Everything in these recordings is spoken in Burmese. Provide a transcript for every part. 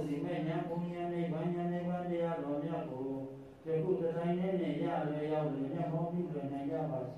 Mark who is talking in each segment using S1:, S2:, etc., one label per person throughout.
S1: စီမဲ့ညာဘုံညာနေဘာညာနေဘာတရားတော်များကိုယခုတတိုင်းနဲ့ရလွယ်ရောက်လို့ညမောပြုလွယ်နိုင်ကြပါစေ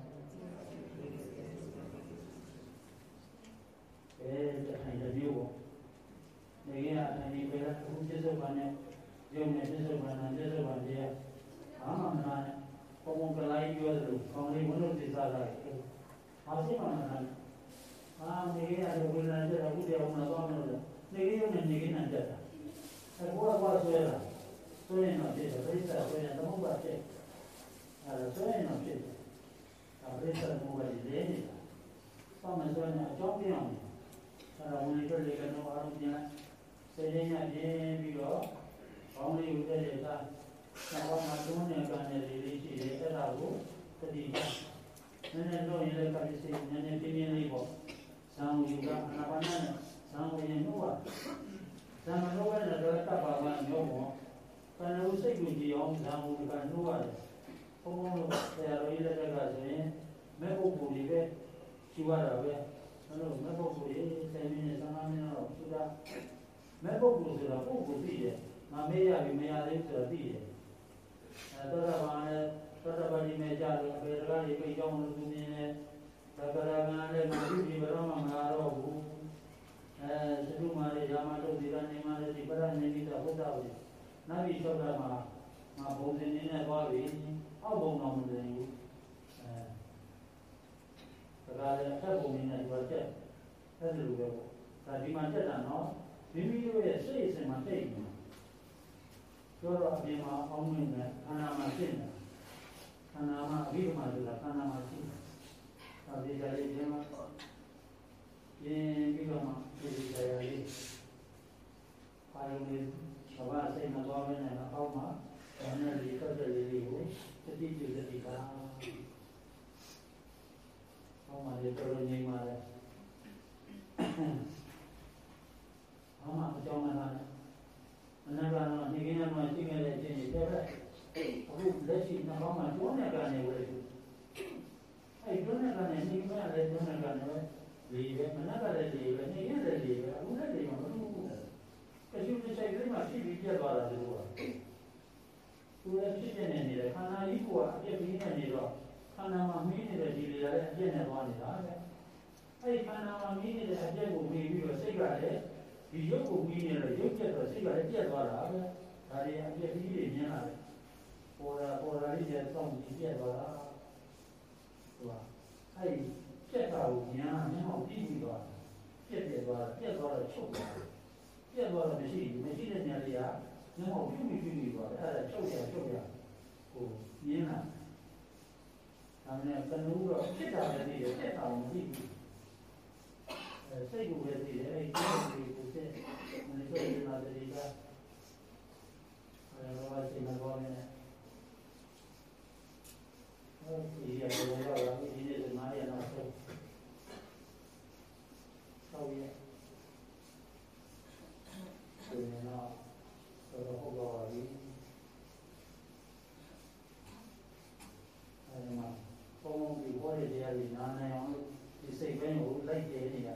S1: တထိုင်တစ်မျိုးပေါ့နေကအထိုင်ဒီပဲအခုပြစ္ဆုတ်ပါနဲ့ရုံနဲ့ပြစ္ဆုတ်ပါနဲ့ပြစ္ဆုတ်ပါတရားအာမနာနဲ့ပုံပုံကလိုက်ပြောသလိုကောင်းလေးဝိနုသိစားတာဘာဖြစ်မှမနာနေကတော့ဝိညာဉ်တဲ့အခုတရားမှတော့မလို့နေရနဲ့နေနေတက်တာဘောကဆွဲတာဆွဲရင်တော့ဖြစ်တယ်ပြိဿဆွဲရင်သမုပ္ပါဖြစ်ဆွဲရင်တော့ဖြစ်တယ်ပြိဿသမုပ္ပါကြီးလဲနေတာပေါ့မဆွဲရင်အကြောင်းပြအောင်ဝင်ထွက်လေကတော့အားလုံးပြန်စေရင်းရပြင်းပြီးတော့ဘောင်းလေးကိုတက်တဲ့အခါနောက်မှာတွန်းနေကနေလေးရှိတယ်အဲ့ဒါကိုတတိယနည်းနည်းတော့ရင်လည်းကပ်စီနည်းနည်းပြင်းပြင်းလေးပေါ့ဇံဝီကအနာပါနနဲ့ဇံဝီရင်တော့ဇံမလို့ပဲတော့တတ်ပါမှမျိုးပေါ့ကံလို့စိတ်ကိုကြည့်အောင်ဇံဝီကနှိုးရတယ်ဘုံဘုံလို့ဆရာတော်ကြီးလက်ကဆိုရင်မဲ့ပုဂ္ဂိုလ်တွေပဲရှိရတာပဲအဲ့လိုမဲ့ပုဂ္ဂိုလ်တွေ10မိနစ်15မိနစ်တော့သူကမဲ့ပုဂ္ဂိုလ်ဆိုတာပုဂ္ဂိုလ်သိတယ်ငါမေးရပြီမရသေးဘူးဆိုတာသိတယ်သောတာပန်နဲ့သောတာပန်ဒီမဲ့ကြတယ်အပေတကားတွေပြိကြောင်းလို့သူမြင်တယ်သက္ကရာကလည်းမပြုပြီးဘယ်တော့မှမလာတော့ဘူးသတုမာရေရာမတုဒီကနေမာရေဒီပရဏိတိတဟုတ်တာပဲနတ်ပြည်ချုပ်တာမှာငါဘုံစင်းနေနဲ့သွားပြီအောက်ဘုံတော်မနေဘူးဒါကလည်းအထက်ဘုံနေနဲ့သွားချက်အဲ့ဒီလိုပဲပေါ့ဒါဒီမှာချက်တာနော်မိမိတို့ရဲ့စိတ်အစဉ်မှာတိတ်နေပြောတော့အပြင်မှာအောင်းနေတယ်ခန္ဓာမှာရှင်းတယ်ခန္ဓာမှာအဘိဓမ္မာဆိုတာခန္ဓာမှာရှင်းတယ်ဒါဒီကြလေးကျင်းမှာရင်းပြီးတော့မှဒီကြရလေးပါရုံလေးဘာစိတ်မသွားမနဲ့အောက်မှာအဲ့နဲ့ဒီဖက်တဲ့လေးကိုတတိပြုတတိကာအောက်မှာလေတော်တော်ငြိမ်ပါလေအောက်မှာအကြောင်းနဲ့အနာကတော့နေကင်းကတော့သိခဲ့တဲ့အချိန်တွေတဲ့အခုလက်ရှိနှောင်းမှာတွန်းနေကနေဝယ်သူအဲ့တွန်းနေကနေနေကင်းလည်းတွန်းနေကနေလေပဲမနက်ကလည်းလေပဲနေရက်လည်းလေပဲအခုလည်းလေမှမလုပ်ဘူးကရှိတဲ့စိတ်ကလေးမှဖြစ်ပြီးပြတ်သွားတာလို့ကသူလည်းဖြစ်နေနေတယ်ခန္ဓာကြီးကအပြည့်ပြီးနေတော့ခန္ဓာမှာမင်းနေတဲ့ဒီလေလည်းအပြည့်နဲ့သွားနေတာပဲအဲ့ခန္ဓာမှာမင်းနေတဲ့အပြည့်ကိုပြီးပြီးတော့စိတ်ကလည်းဒီရုပ်ကိုပြီးနေတော့ရုပ်ပြတ်တော့စိတ်ကလည်းပြတ်သွားတာပဲဒါတွေအပြည့်ပြီးတွေမြင်လာတယ်ပေါ်လာလေးကျတော့ဒီပြတ်သွားတာဟိုကအဲ့ပြတ်တာကိုဉာဏ်နဲ့မှောက်ပြီးပြီးသွားပြတ်သွားတော့ချုပ်သွားပြတ်သွားတော့မရှိတဲ့နေရာတွေကမျက်မှောက်ပြုပြီးသွားတယ်အဲ့ဒါချုပ်ရဟိုမြင်လာဒါနဲ့ကနူးတော့ဖြစ်တာလည်းသိတယ်ပြတ်တာမသိဘူးစိတ်ကိုပဲသိတယ်အဲ့ဒီကိုစိတ်မင်းတို့ဒီမှာတည်းကအဲ့တော့စိတ်မပေါ်နေဒီရတော့ရောက်လာဒီနေ့မာရနောက်ဆုံးဆောက်ရဆိုရင်တော့ဟုတ်ပါပြီအဲ့ဒီမှာပုံမှန်ဒီဘောရတရားကြီးနားနေအောင်ဒီစိတ်ပဲကိုလိုက်ကျနေတာ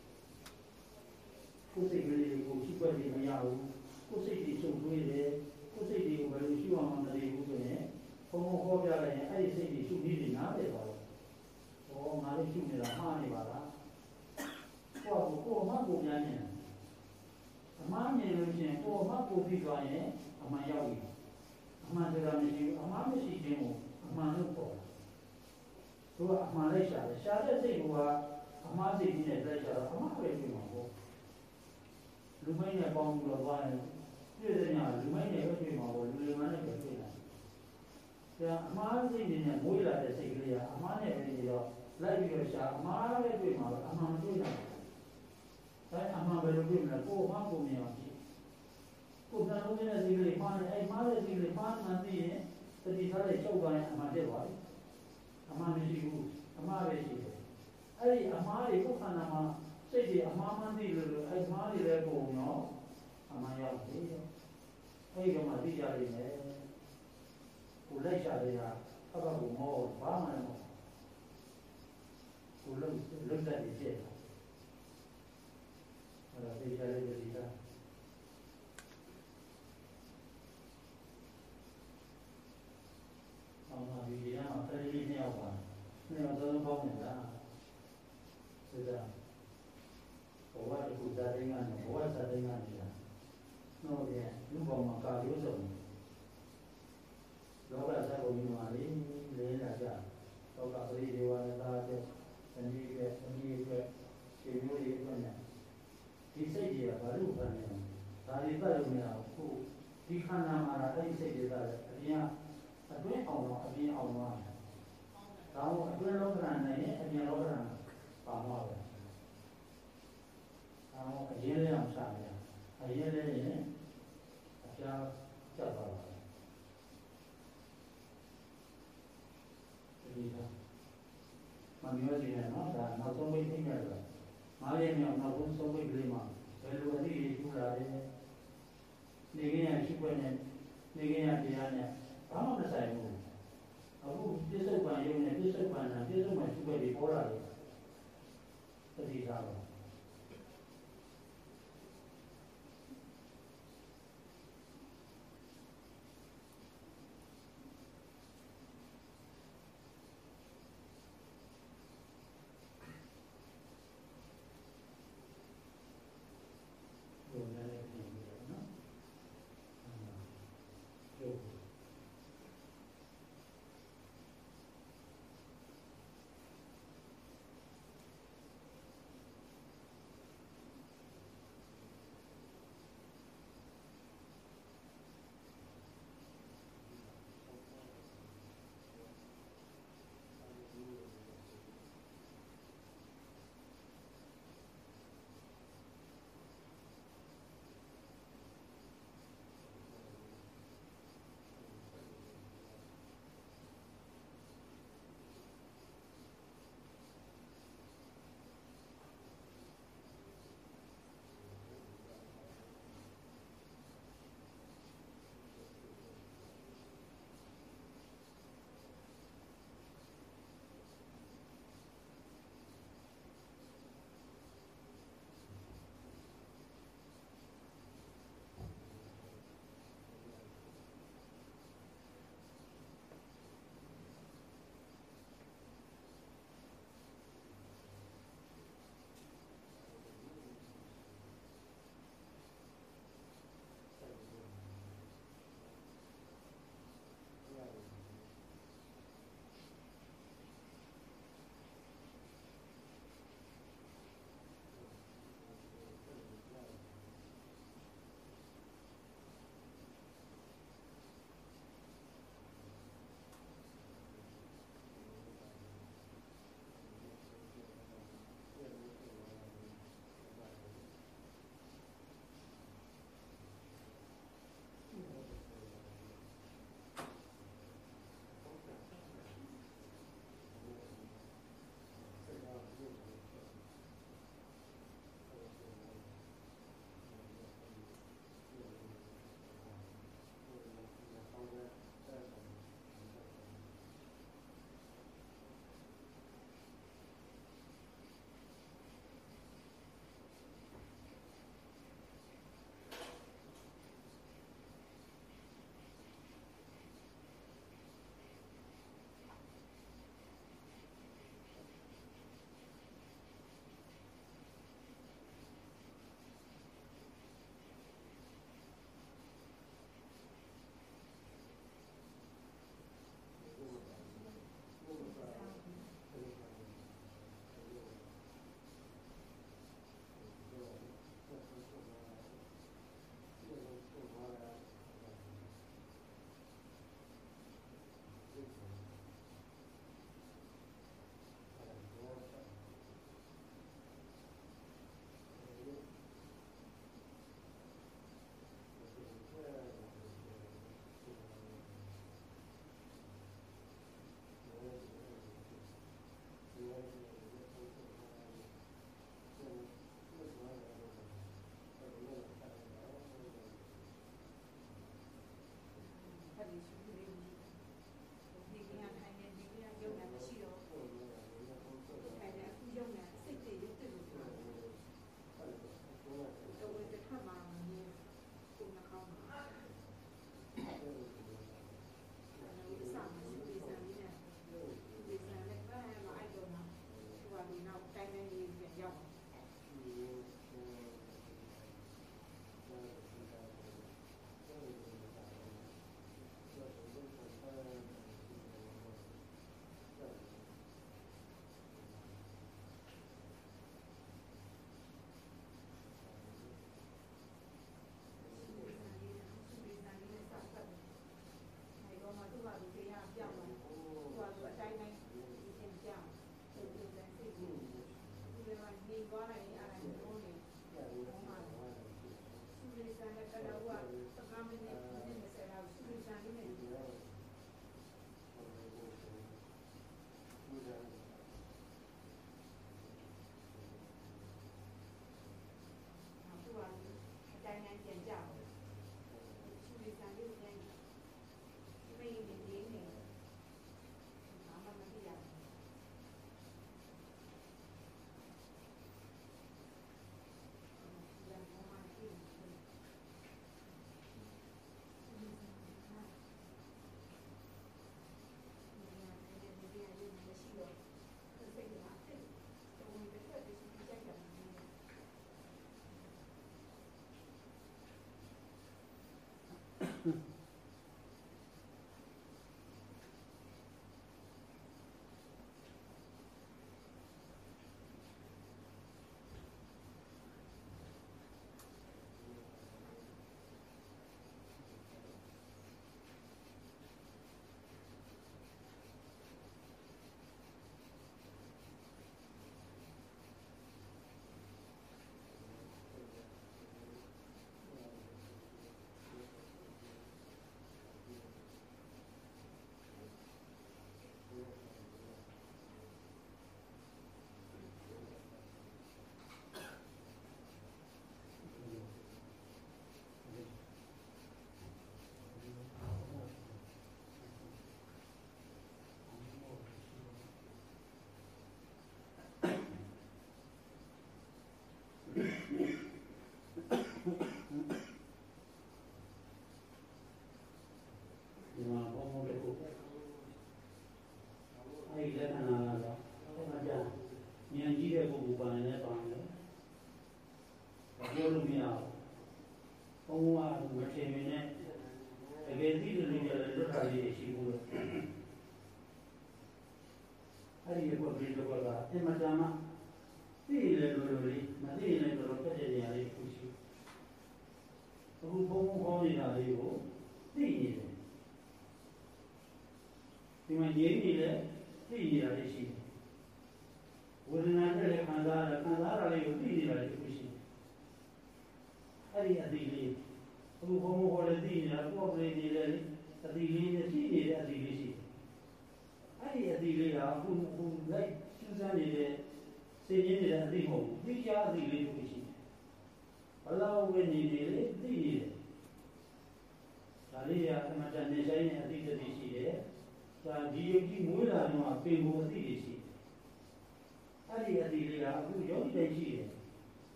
S1: ကိုယ်စိတ်ကလေးကိုရှိခွက်ပြီးမရဘူးကိုယ်စိတ်ကြီးချုပ်သွေးတယ်ကိုယ်စိတ်ကြီးကိုဘယ်လိုရှိအောင်မသိဘူးဆိုရင်ဘုံဟောပြလိုက်ရင်အဲ့ဒီစိတ်ကြီးရှုပြီးနေနားတယ်ပါတော့ဟောငါလေးရှုနေတာမှားနေပါလားကိုယ်မှကိုပြန်နေတယ်အမှားမြင်လို့ရှိရင်ကိုယ်မှကိုပြီးသွားရင်အမှန်ရောက်ပြီအမှန်တရားမရှိဘူးအမှားမရှိခြင်းကိုအမှန်လို့ပေါ်တယ်သူကအမှားလိုက်ရှာတယ်ရှာတဲ့စိတ်ကအမှားစိတ်ကြီးနဲ့လိုက်ရှာတော့အမှားပဲဖြစ်မှာပေါ့လူမိုင်းနဲ့ပေါင်းပြီးတော့သွားရင်ပြည့်စုံရလူမိုင်းနဲ့ပဲဖြစ်မှာပေါ့လူတွေမှလည်းပဲဖြစ်လာတယ်။ဒါအမှားစိတ်နဲ့မွေးလာတဲ့စိတ်ကလေးကအမှားနဲ့ပဲနေတော့လိုက်ပြီးတော့ရှာအမှားပဲတွေ့မှာပဲအမှန်မတွေ့နိုင်ဘူး။ဒါအမှန်ပဲလို့တွေ့မှာကိုယ်မှကိုယ်မြင်အောင်ကြည့်။ကိုယ်ကလုံးနဲ့စိတ်ကလေးမှားတယ်အဲ့မှားတဲ့စိတ်ကလေးမှားမှန်းသိရင်တတိထားတဲ့ချုပ်သွားရင်အမှန်ဖြစ်သွားပြီ။အမှန်မရှိဘူးအမှားပဲရှိတယ်။အဲ့ဒီအမှားတွေကိုခန္ဓာမှာစိတ်တွေအမှားမှန်းသိလို့အဲ့အမှားတွေလည်းပုံတော့အမှန်ရောက်ပြီ။အဲ့ဒီကမှသိကြလိမ့်မယ်။ကိုလိုက်ရှာနေတာအဘကိုမောဘာမှမဟုတ်ကိုလုံးတတ်နေပြည့်အဲ့ဒါသိကြလိမ့်မယ်ဒီကလူပေါ်မှာကာရိုးစုံလောကသဘောမျိုးမှာလေးလာကြလောကပရိဒေဝနာသာတဲ့ဇနီးရဲ့အမိရဲ့ခြေမျိုးတွေအတွက်နဲ့ဒီစိတ်တွေကဘာလို့ဖန်နေလဲဒါတွေတတ်လို့မရဘူးခုဒီခန္ဓာမှာအဲ့ဒီစိတ်တွေကလည်းအပြင်အတွင်းအောင်တော့အပြင်အောင်သွားတယ်ဒါမှအတွင်းလောကရနဲ့အပြင်လောကရပါမှာပဲဒါမှအရင်လေးအောင်ရှာတယ်အရင်လေးရင်အပြားကျသွားတယ်ဒီကမမျိုးစီနဲ့နော်ဒါနောက်ဆုံးပိတ်သိနေတယ်မားရဲ့မြောက်နောက်ဆုံးပိတ်ကလေးမှာဘယ်လိုအသိရထူလာတယ်နေကင်းရရှိခွင့်နဲ့နေကင်းရတရားနဲ့ဘာမှမဆိုင်ဘူးအခုပြစ္ဆုတ်ပံယုံနဲ့ပြစ္ဆုတ်ပံနာပြစ္ဆုတ်ပံရှိခွင့်တွေပေါ်လာတယ်သတိထားပါ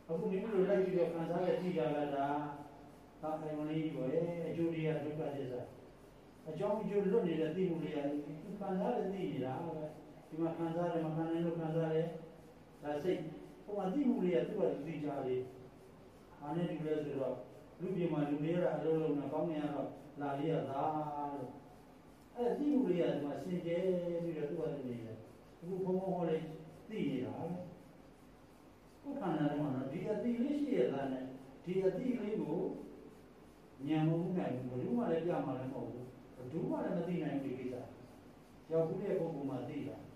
S1: အခုမိမိတို့လိုက်ပြီးတော့ခံစားရကြည့်ကြတာဒါအိမ်မလေးကြီးပဲအကျိုးတရားဒုက္ခသစ္စာအကြောင်းအကျိုးလွတ်နေတဲ့သိမှုလေးရတယ်ခံစားရသိနေတာပဲဒီမှာခံစားတယ်မခံနိုင်လို့ခံစားတယ်ဒါစိတ်ဟိုမှာသိမှုလေးကသူ့အသိကြလေးအားနဲ့တူလဲဆိုတော့လူပြေမှာလူလေးရအလုံးလုံးနဲ့ကောင်းနေရတော့လာလေးရသားလို့အဲ့သိမှုလေးကဒီမှာစင်ကြဲပြီးတော့သူ့အသိနေတယ်အခုဘုံဘုံဟောလေးသိနေတာကိုယ်ခန္ဓာထဲမှာဒီအသိလေးရှိရတာနဲ့ဒီအသိလေးကိုဉာဏ်မှုနိုင်ဘူးဘယ်သူမှလည်းပြမှာလည်းမဟုတ်ဘူးဘယ်သူမှလည်းမသိနိုင်ဘူးဒီကိစ္စရောက်ဘူးတဲ့ပုဂ္ဂိုလ်မှသိတာ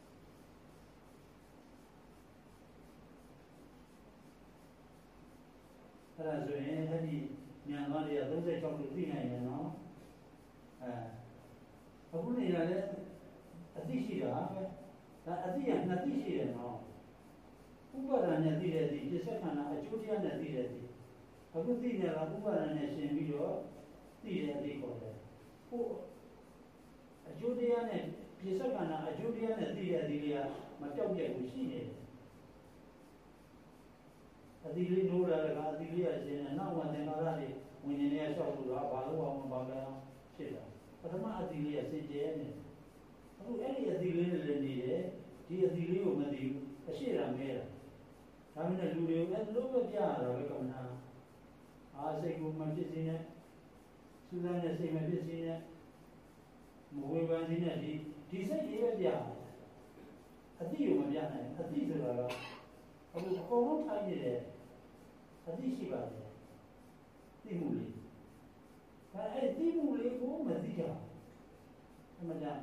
S1: အဲ့ဒါဆိုရင်အဲ့ဒီဉာဏ်သားတွေက36လို့သိနိုင်တယ်နော်အခုနေရတဲ့အသိရှိတာပဲဒါအသိကနှစ်သိရှိတယ်နော်ဥပါဒဏ်နဲ့သိတဲ့သိပစ္စကခန္ဓာအကျိုးတရားနဲ့သိတဲ့သိအခုသိနေတာဥပါဒဏ်နဲ့ရှင်ပြီးတော့သိတဲ့အသိခေါ်တယ်ဟိုအကျိုးတရားနဲ့ပစ္စကခန္ဓာအကျိုးတရားနဲ့သိတဲ့အသိလေးကမပြောက်ပြက်ဘူးရှိနေတယ်အတိလေးနိုးလာတာအတိလေးရရှင်နဲ့နောက်မှသင်္ခါရတွေဝิญဉာဏ်နဲ့ဆောက်လို့တော့ဘာလို့အောင်ဘာလဲဖြစ်တာပထမအတိလေးကစင်ကြဲနေအခုအဲ့ဒီအတိလေးနဲ့လည်းနေတယ်ဒီအတိလေးကိုမသိဘူးအရှိတာမဲတာဒါမှမဟုတ်လူတွေကိုအဲ့လိုပဲပြရတာပဲကမ္မနာအားစိတ်ကိုမဖြစ်စေနဲ့စူးစမ်းတဲ့စိတ်မဖြစ်စေနဲ့မဝေဖန်စေနဲ့ဒီစိတ်လေးပဲပြအတိကိုမပြနိုင်အတိဆိုတာကအခုအကုန်လုံးထိုင်နေတယ်အသိရှိပါတယ်သိမှုလေးဒါအဲ့သိမှုလေးကိုမသိကြအမှန်တမ်း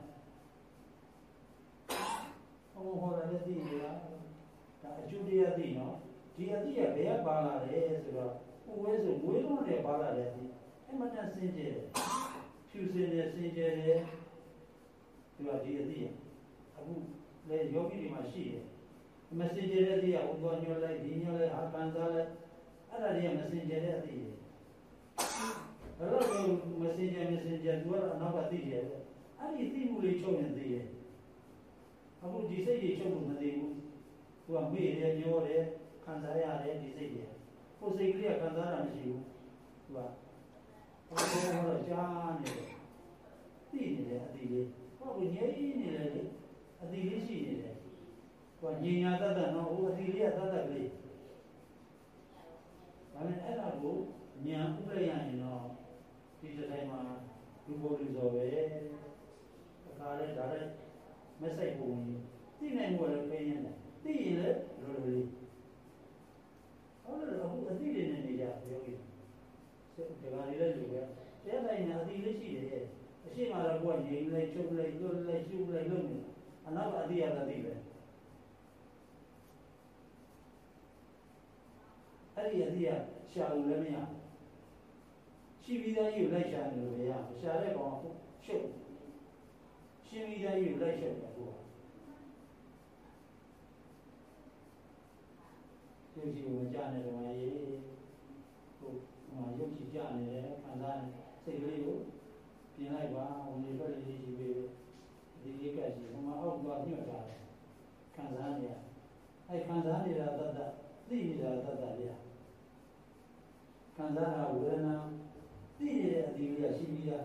S1: ဟောတာလည်းသိနေတာဒါအကျိုးတရားသိနော်ဒီအသိကဘယ်ကပါလာလဲဆိုတော့ဟိုဝဲဆိုမွေးလုံးနဲ့ပါလာတယ်ဒီအမှန်တမ်းစင်ကြယ်တယ်ဖြူစင်တယ်စင်ကြယ်တယ်ဒီကဒီအသိအခုလေယောဂီတွေမှာရှိတယ်မစင်ကြယ်တဲ့သိရဟိုတော့ညှို့လိုက်ဒီညှို့လိုက်အာပန်စားလိုက်အဲ့ဒါတွေကမစင်ကြယ်တဲ့သိတယ်အဲ့တော့မစင်ကြယ်သူကတော့အနောက်ကသိတယ်အဲ့ဒီသိမှုလေးချုပ်နေသိတယ်အခုဒီစိတ်ကြီးချုပ်လို့မသိဘူးသူကမေ့တယ်ညှို့တယ်ခံစားရတယ်ဒီစိတ်ကြီးကိုယ်စိတ်ကလေးကခံစားတာမရှိဘူးသူကဟိုတော့ကြားနေတယ်သိနေတယ်အတိလေးဟောကိုငြိမ်းနေတယ်လေအတိလေးရှိနေတယ်ဟိုညင်ညာတတ်နော်ဟိုအတိလေးကတတ်ကလေးဒါနဲ့အဲ့ဒါကိုညာဥပရိယရင်တော့ဒီတိုင်းမှာလူပေါ်လူစောပဲအခါလဲဒါလည်းမဆိုင်ပုံကြီးသိနိုင်မှုလည်းပြင်းရတယ်သိရင်လည်းလိုလိုလေးဟုတ်တယ်အခုအတိလေးနဲ့နေကြပြောကြည့်စိတ်ကလေးလည်းလိုပဲတဲ့တိုင်းနဲ့အတိလေးရှိတယ်အရှိမတော့ကိုကငြိမ်လိုက်ချုပ်လိုက်လွတ်လိုက်ရှုပ်လိုက်လုပ်နေအနောက်ကအတိရတာသိပဲအဲ့ဒီအတိရရှာလို့လည်းမရရှိပြီးသားကြီးကိုလိုက်ရှာနေလို့မရရှာတဲ့ကောင်ကရှုပ်ရှင်းပြီးသားကြီးကိုလိုက်ရှုပ်တယ်ကိုကရုပ်ကြီးကိုမကြနဲ့တော့ရေးဟိုရုပ်ကြီးကြနေတယ်ခံစားနေစိတ်ကလေးကိုပြင်လိုက်ပါဝင်နေတော့လေးကြီးပဲဒီလေးကကြီးဟိုမှာအောက်ကညှို့ထားတယ်ခံစားနေရအဲ့ခံစားနေတာတတ်သိနေတာတတ်လေးခံစားတာဝေဒနာသိနေတဲ့အတိအကျရှိပြီးသား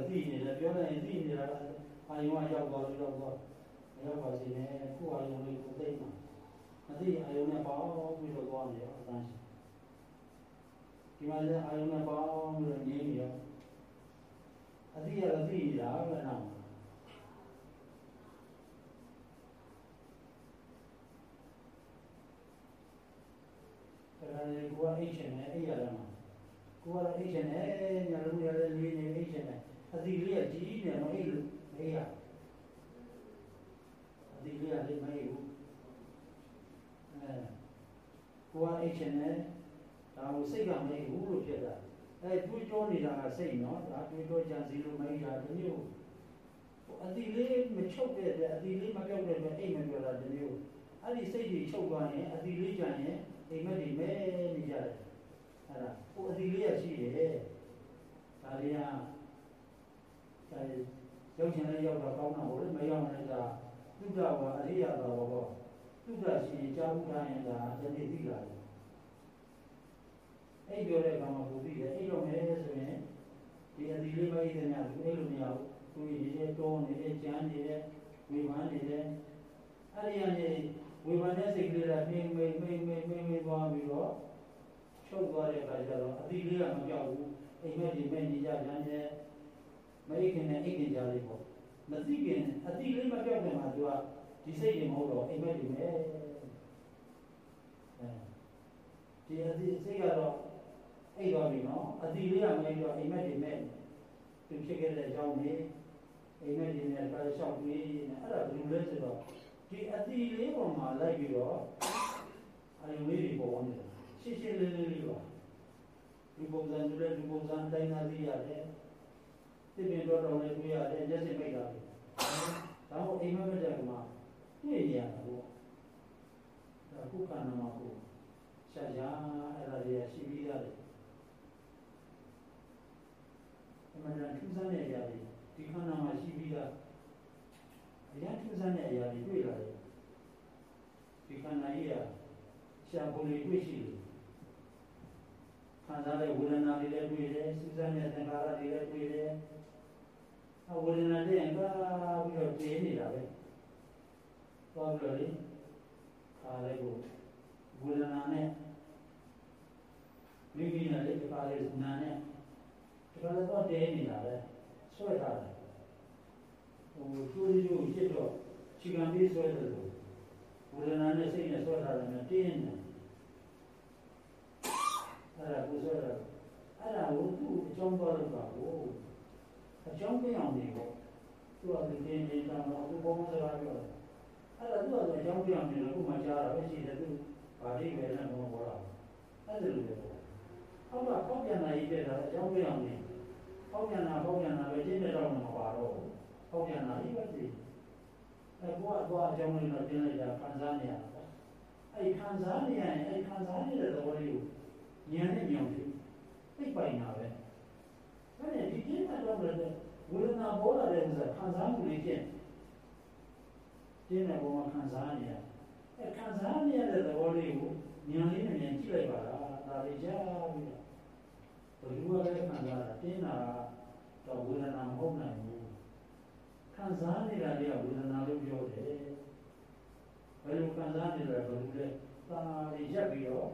S1: သိနေတယ်ပြောလိုက်ရင်သိနေတာအာယုံကရောက်သွားရောက်ပါစေနဲ့ခုအာယုံလေးကိုသိမှာမသိအာယုံနဲ့ပေါင်းပြီးတော့သွားနေရောအတန်းရှိဒီမှာလည်းအာယုံနဲ့ပေါင်းပြီးတော့ငြိမ်းနေရောအသိရတော့သိနေတာပဲနော်ဒါလည်းကိုယ်အိတ်ချင်တယ်အိတ်ရတယ်မှာကိုယ်ကအိတ်ချင်တယ်ညာလုံးရလည်းလေးနေအိတ်ချင်တယ်အသိလေးကကြီးနေမအိတ်လို့မအိတ်ရအသိလေးကလည်းမအိတ်ဘူးကိုယ်ကအိတ်ချင်တယ်ဒါကိုစိတ်ကမအိတ်ဘူးလို့ဖြစ်တာတွေးကြောနေတာကစိတ်နော်ဒါတွေးကြောကြံစီလို့မအိတ်တာတမျိုးအသိလေးမချုပ်တဲ့အတွက်အသိလေးမပြောက်တဲ့အတွက်အိတ်မပြောတာတမျိုးအဲ့ဒီစိတ်ကြီးချုပ်သွားရင်အသိလေးကြံရင်အိမ်မက်တွေမဲနေကြတယ်အဲ့ဒါဟိုအစီလေးရရှိတယ်ဒါလေးကရောက်ချင်လည်းရောက်တော့ကောင်းတာဟုတ်မရောက်လည်းဒါသုဒ္ဓဝါအရိယသာဘောသုဒ္ဓရှိကြားဥထားရင်ဒါဒီနေ့သိလာတယ်အဲ့ပြောတဲ့ကောင်ကဘူပြီးတယ်အဲ့လိုမဲဆိုရင်ဒီအစီလေးမအိတဲ့ညာသူအဲ့လိုမရဘူးသူရေတောနေတဲ့ကြမ်းနေတဲ့ဝေဖန်နေတဲ့အဲ့ဒီကနေဝေဖန်တဲ့စိတ်ကလေးကမိမသွားပြီးတော့ချုပ်သွားတဲ့အခါကျတော့အတိလေးကမပြောက်ဘူးအိမ်မက်ဒီမဲ့နေကြပြန်တယ်မအိခင်နဲ့အိခင်ကြလေးပေါ့မသိခင်အတိလေးမပြောက်ခင်မှာသူကဒီစိတ်တွေမဟုတ်တော့အိမ်မက်ဒီမဲ့ဒီအတိစိတ်ကတော့အိတ်သွားပြီနော်အတိလေးကမအိတော့အိမ်မက်ဒီမဲ့သူဖြစ်ခဲ့တဲ့အကြောင်းတွေအိမ်မက်ဒီနဲ့ကာလလျှောက်ပြီးနဲ့အဲ့ဒါဘယ်လိုလဲဆိုတော့ဒီအတိလေးပေါ်မှာလိုက်ပြီးတော့အယုံလေးတွေပေါ်နေတယ်ရှင်းရှင်းလေးပါဒီပုံစံတူတဲ့ဒီပုံစံတိုင်းသားသိရတယ်သိပင်တော့လည်းတွေ့ရတယ်ရက်စစ်မိတ်တာလေဒါမှအိမ်မက်တဲ့ကမှာတွေ့ရတာပေါ့ဒါခုခန္ဓာမှာကိုရှားရှားအဲ့ဒါတွေရှိပြီးရတယ်အမှန်တန်ထူးဆန်းတဲ့အရာတွေဒီခန္ဓာမှာရှိပြီးသားအရာထူးဆန်းတဲ့အရာတွေတွေ့လာတယ်ဒီခန္ဓာကြီးကရှားပုံလေးတွေ့ရှိတယ်ခံစားတဲ့ဝေဒနာတွေလည်းတွေ့တယ်စူးစမ်းတဲ့သင်္ခါရတွေလည်းတွေ့တယ်ဝေဒနာတွေကအပြီးတော့ပြင်းနေတာပဲသွားပြီးတော့လေခါလိုက်ကိုဝေဒနာနဲ့မိမိနဲ့လေဒီပါလေနာနဲ့ဒီကလည်းတော့တဲနေတာပဲဆွဲထားတယ်ဟိုကျိုးကျိုးဖြစ်တော့ခြေကံလေးဆွဲတယ်လို့ဝေဒနာနဲ့စိတ်နဲ့ဆွဲထားတယ်နဲ့တင်းနေအဲ့ဒါကိုဆွဲတာအဲ့ဒါကိုသူ့အကြောင်းသွားလို့ပါကိုအကြောင်းပြအောင်နေပေါ့သူကဒီတင်းနေတာတော့သူဘောမစကားပြောတယ်အဲ့ဒါသူကအကြောင်းပြအောင်နေလို့ခုမှကြားတာပဲရှိတယ်သူဗာတိပဲနဲ့ဘောပေါ်လာအဲ့ဒါလိုပဲပေါ့အောက်ကပေါက်ပြန်လာရေးတဲ့တာအကြောင်းပြအောင်နေပေါက်ပြန်လာပဲကျင်းတဲ့တော့မပါတော့ဘူးပေါက်ပြန်လာရေးပဲဒီအဲ့ဘောကအကြောင်းလေးတော့ကျင်းလိုက်တာခံစားနေရတာပေါ့အဲ့ခံစားနေရရင်အဲ့ခံစားနေတဲ့သဘောလေးကိုဉာဏ်နဲ့မြောင်ပြီးသိပိုင်တာပဲဒါနဲ့ဒီကျင်းတဲ့တော့လည်းဝေဒနာပေါ်လာတဲ့ဥစ္စာခံစားမှုလေးကျင်းကျင်းတဲ့ဘဝခံစားနေရအဲ့ခံစားနေရတဲ့သဘောလေးကိုဉာဏ်လေးနဲ့ဉာဏ်ကြည့်လိုက်ပါလားဒါလေးကြားပြီးတော့ဘယ်လိုလဲခံစားတာတင်းတာတော့ဝေဒနာမဟုတ်နိုင်ဘူးခံစားနေတာတွေကဝေဒနာလို့ပြောတယ်ဘယ်လိုခံစားနေလဲဘယ်လိုလဲဒါလေးရက်ပြီးတော့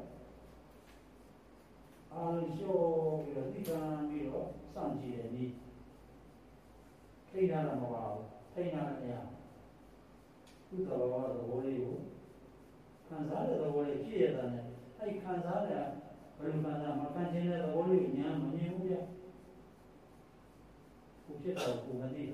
S1: အာရုံလျှော့ပြီးတော့သိခံပြီးတော့စောင့်ကြည့်တယ်ဒီထိတ်တာတော့မပါဘူးထိတ်တာလည်းမရဘူးသူ့တော်သဘောလေးကိုခံစားတဲ့သဘောလေးကြည့်ရတာနဲ့အဲ့ခံစားတဲ့ဘယ်လိုခံစားမခံခြင်းတဲ့သဘောလေးကိုညာမမြင်ဘူးပြကိုဖြစ်တော့ကိုမသိတာ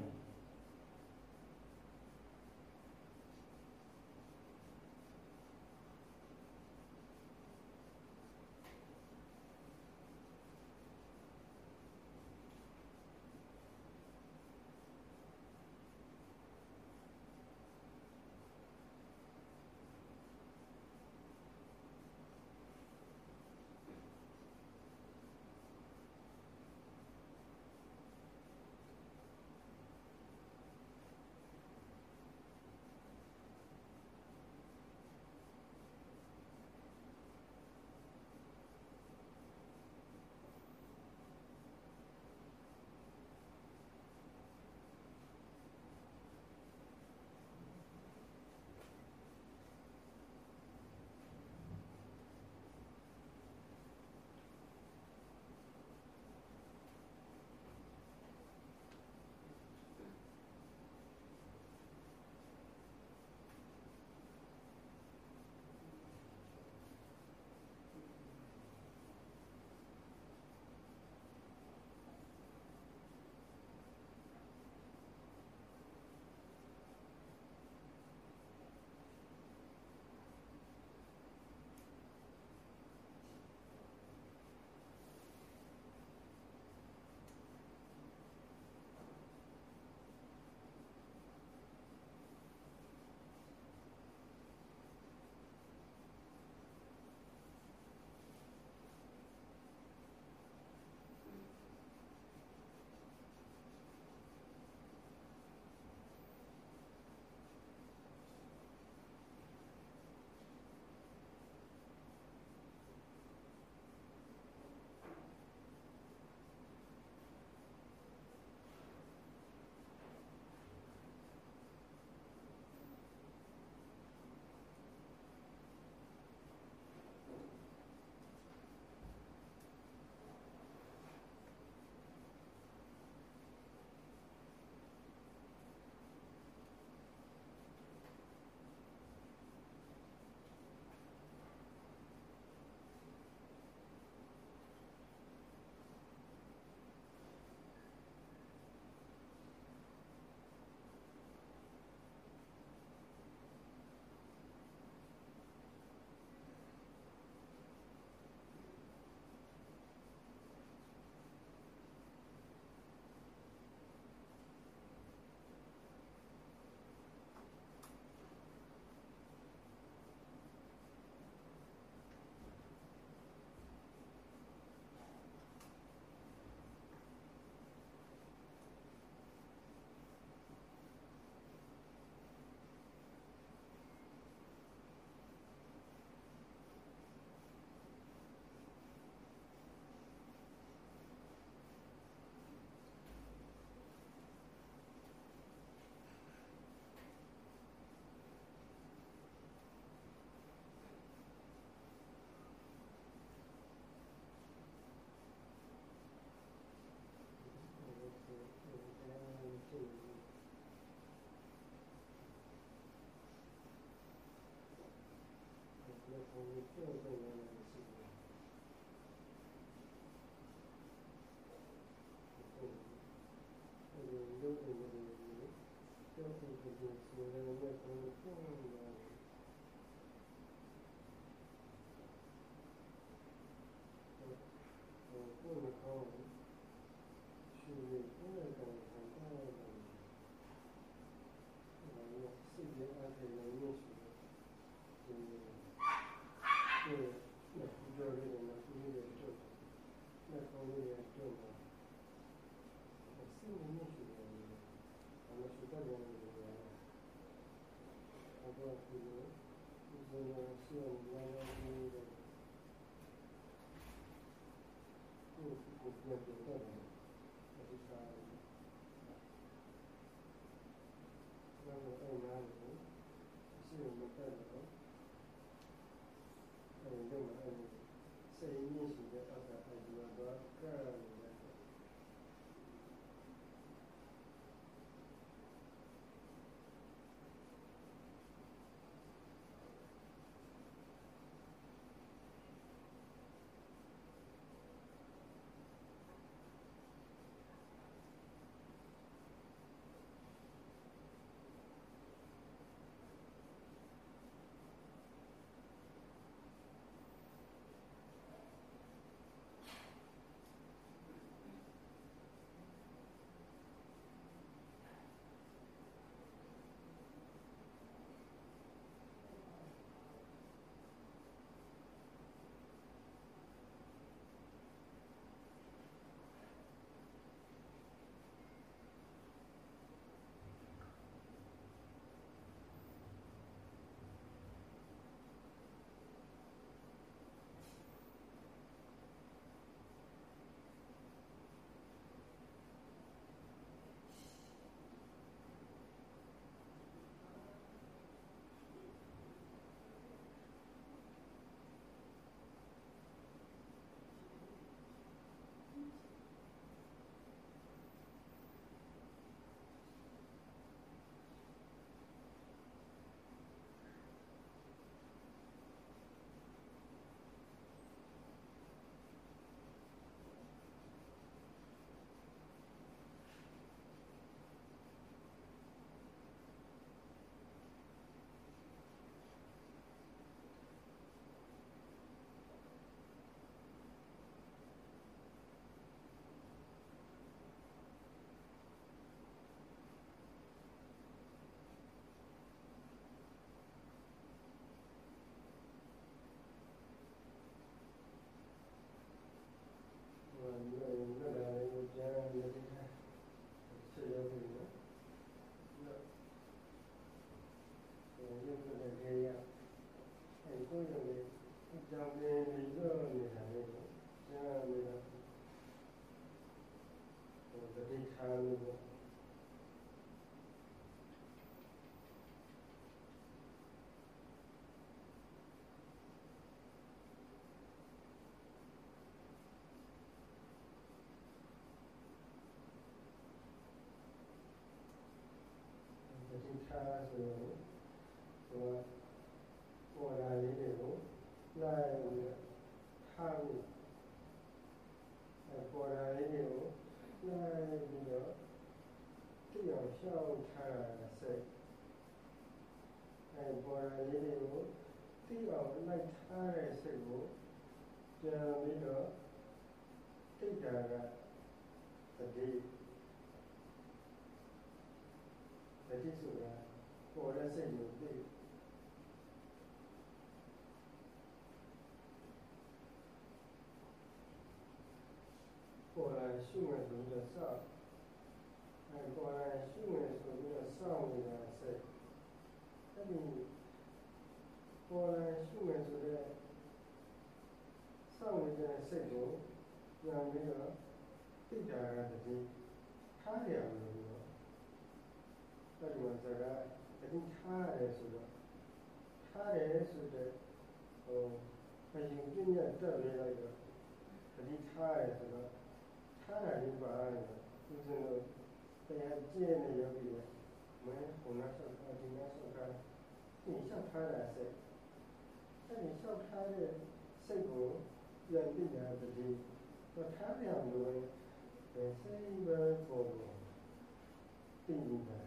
S2: အဲ့ဒီလျှောက်ထားတဲ့စိတ်ကိုပြန်သိတာတတိတော့ထားရမလို့စိတ်ပဲပေါ်လို့သိနေတာ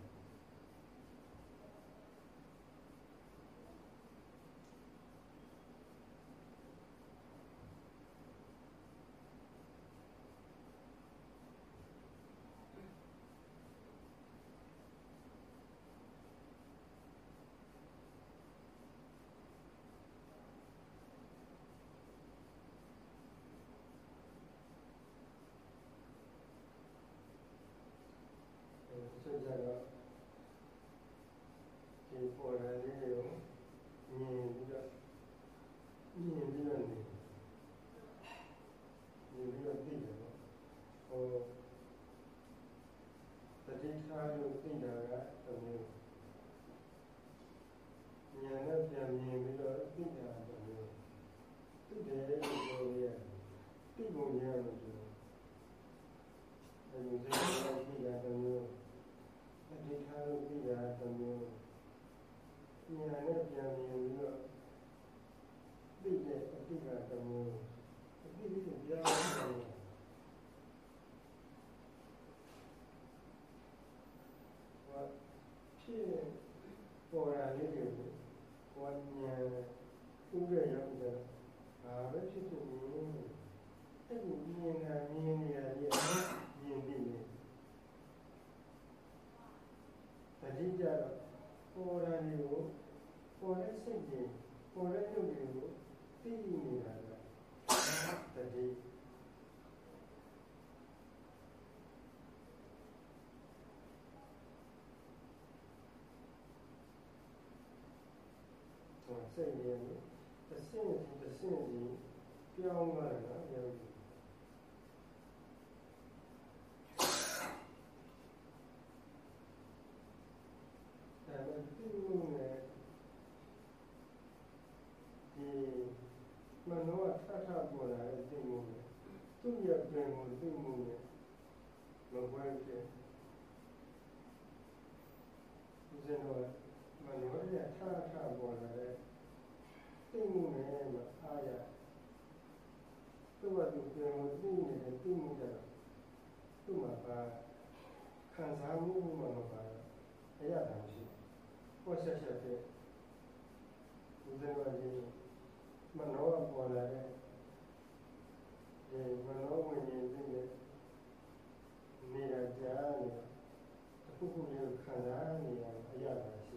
S2: ဆိုကြတော့ဒီပေါ်လာလေးကိုမြင်ပြီးတော့နေပြီးတော့သိတယ်ပေါ့ဟိုတတိထားလို့သိတာကတစ်မျိုးဉာဏ်နဲ့ပြန်မြင်ပြီးတော့သိတာတစ်မျိုးသိတယ်လို့ပြောရသိပုံရလို့ပြောအဲဒီစိတ်ကသိတာတစ်မျိုးတတိထားလို့သိတာတစ်မျိုးဉာဏ်နဲ့ပြန်မြင်ပြီးတော့သိတဲ့အတိတ်ကတစ်မျိုးအတိတ်ကိုကြားရတယ်ဖြစ်ပေါ်လာလေးတွေကိုဝဉာဏ်ဥရရောက်ကြတာပဲဖြစ်ဖြစ်မြင်အဲ့ဒီမြင်တာမြင်နေရတဲ့မြင်ပြီးနေတတိကြတော့ပေါ်လာလေးကိုပေါ်တဲ့စိတ်ကြီးပေါ်တဲ့ရုပ်တွေကိုသိနေတာကတတိစိတ်ရည်တစ်ဆင့်စီပြောင်းသွားတယ်နော်ယောဂီဒါပေမဲ့ဒီလိုနဲ့ဒီမနောထထပေါ်လာတဲ့သိမှုနဲ့သူ့ရဲ့ပြန်ကိုသိမှုနဲ့မဝဲဖြစ်ဒီစင်တော့မနောရဲ့ထထပေါ်လာတဲ့သိမှုနဲ့မအားရသူ့ဘာသူပြန်ကိုသိနေတဲ့သိမှုကြတော့သူ့မှာပါခံစားမှုမှမပါအရသာရှိပေါ်ဆက်တဲ့ဒီစင်တော့ဒီမနောပေါ်လာတဲ့ဒီမနောဝိညာဉ်သိတဲ့နေရာကြားနေတစ်ခုလေးခံစားနေရအရသာရှိ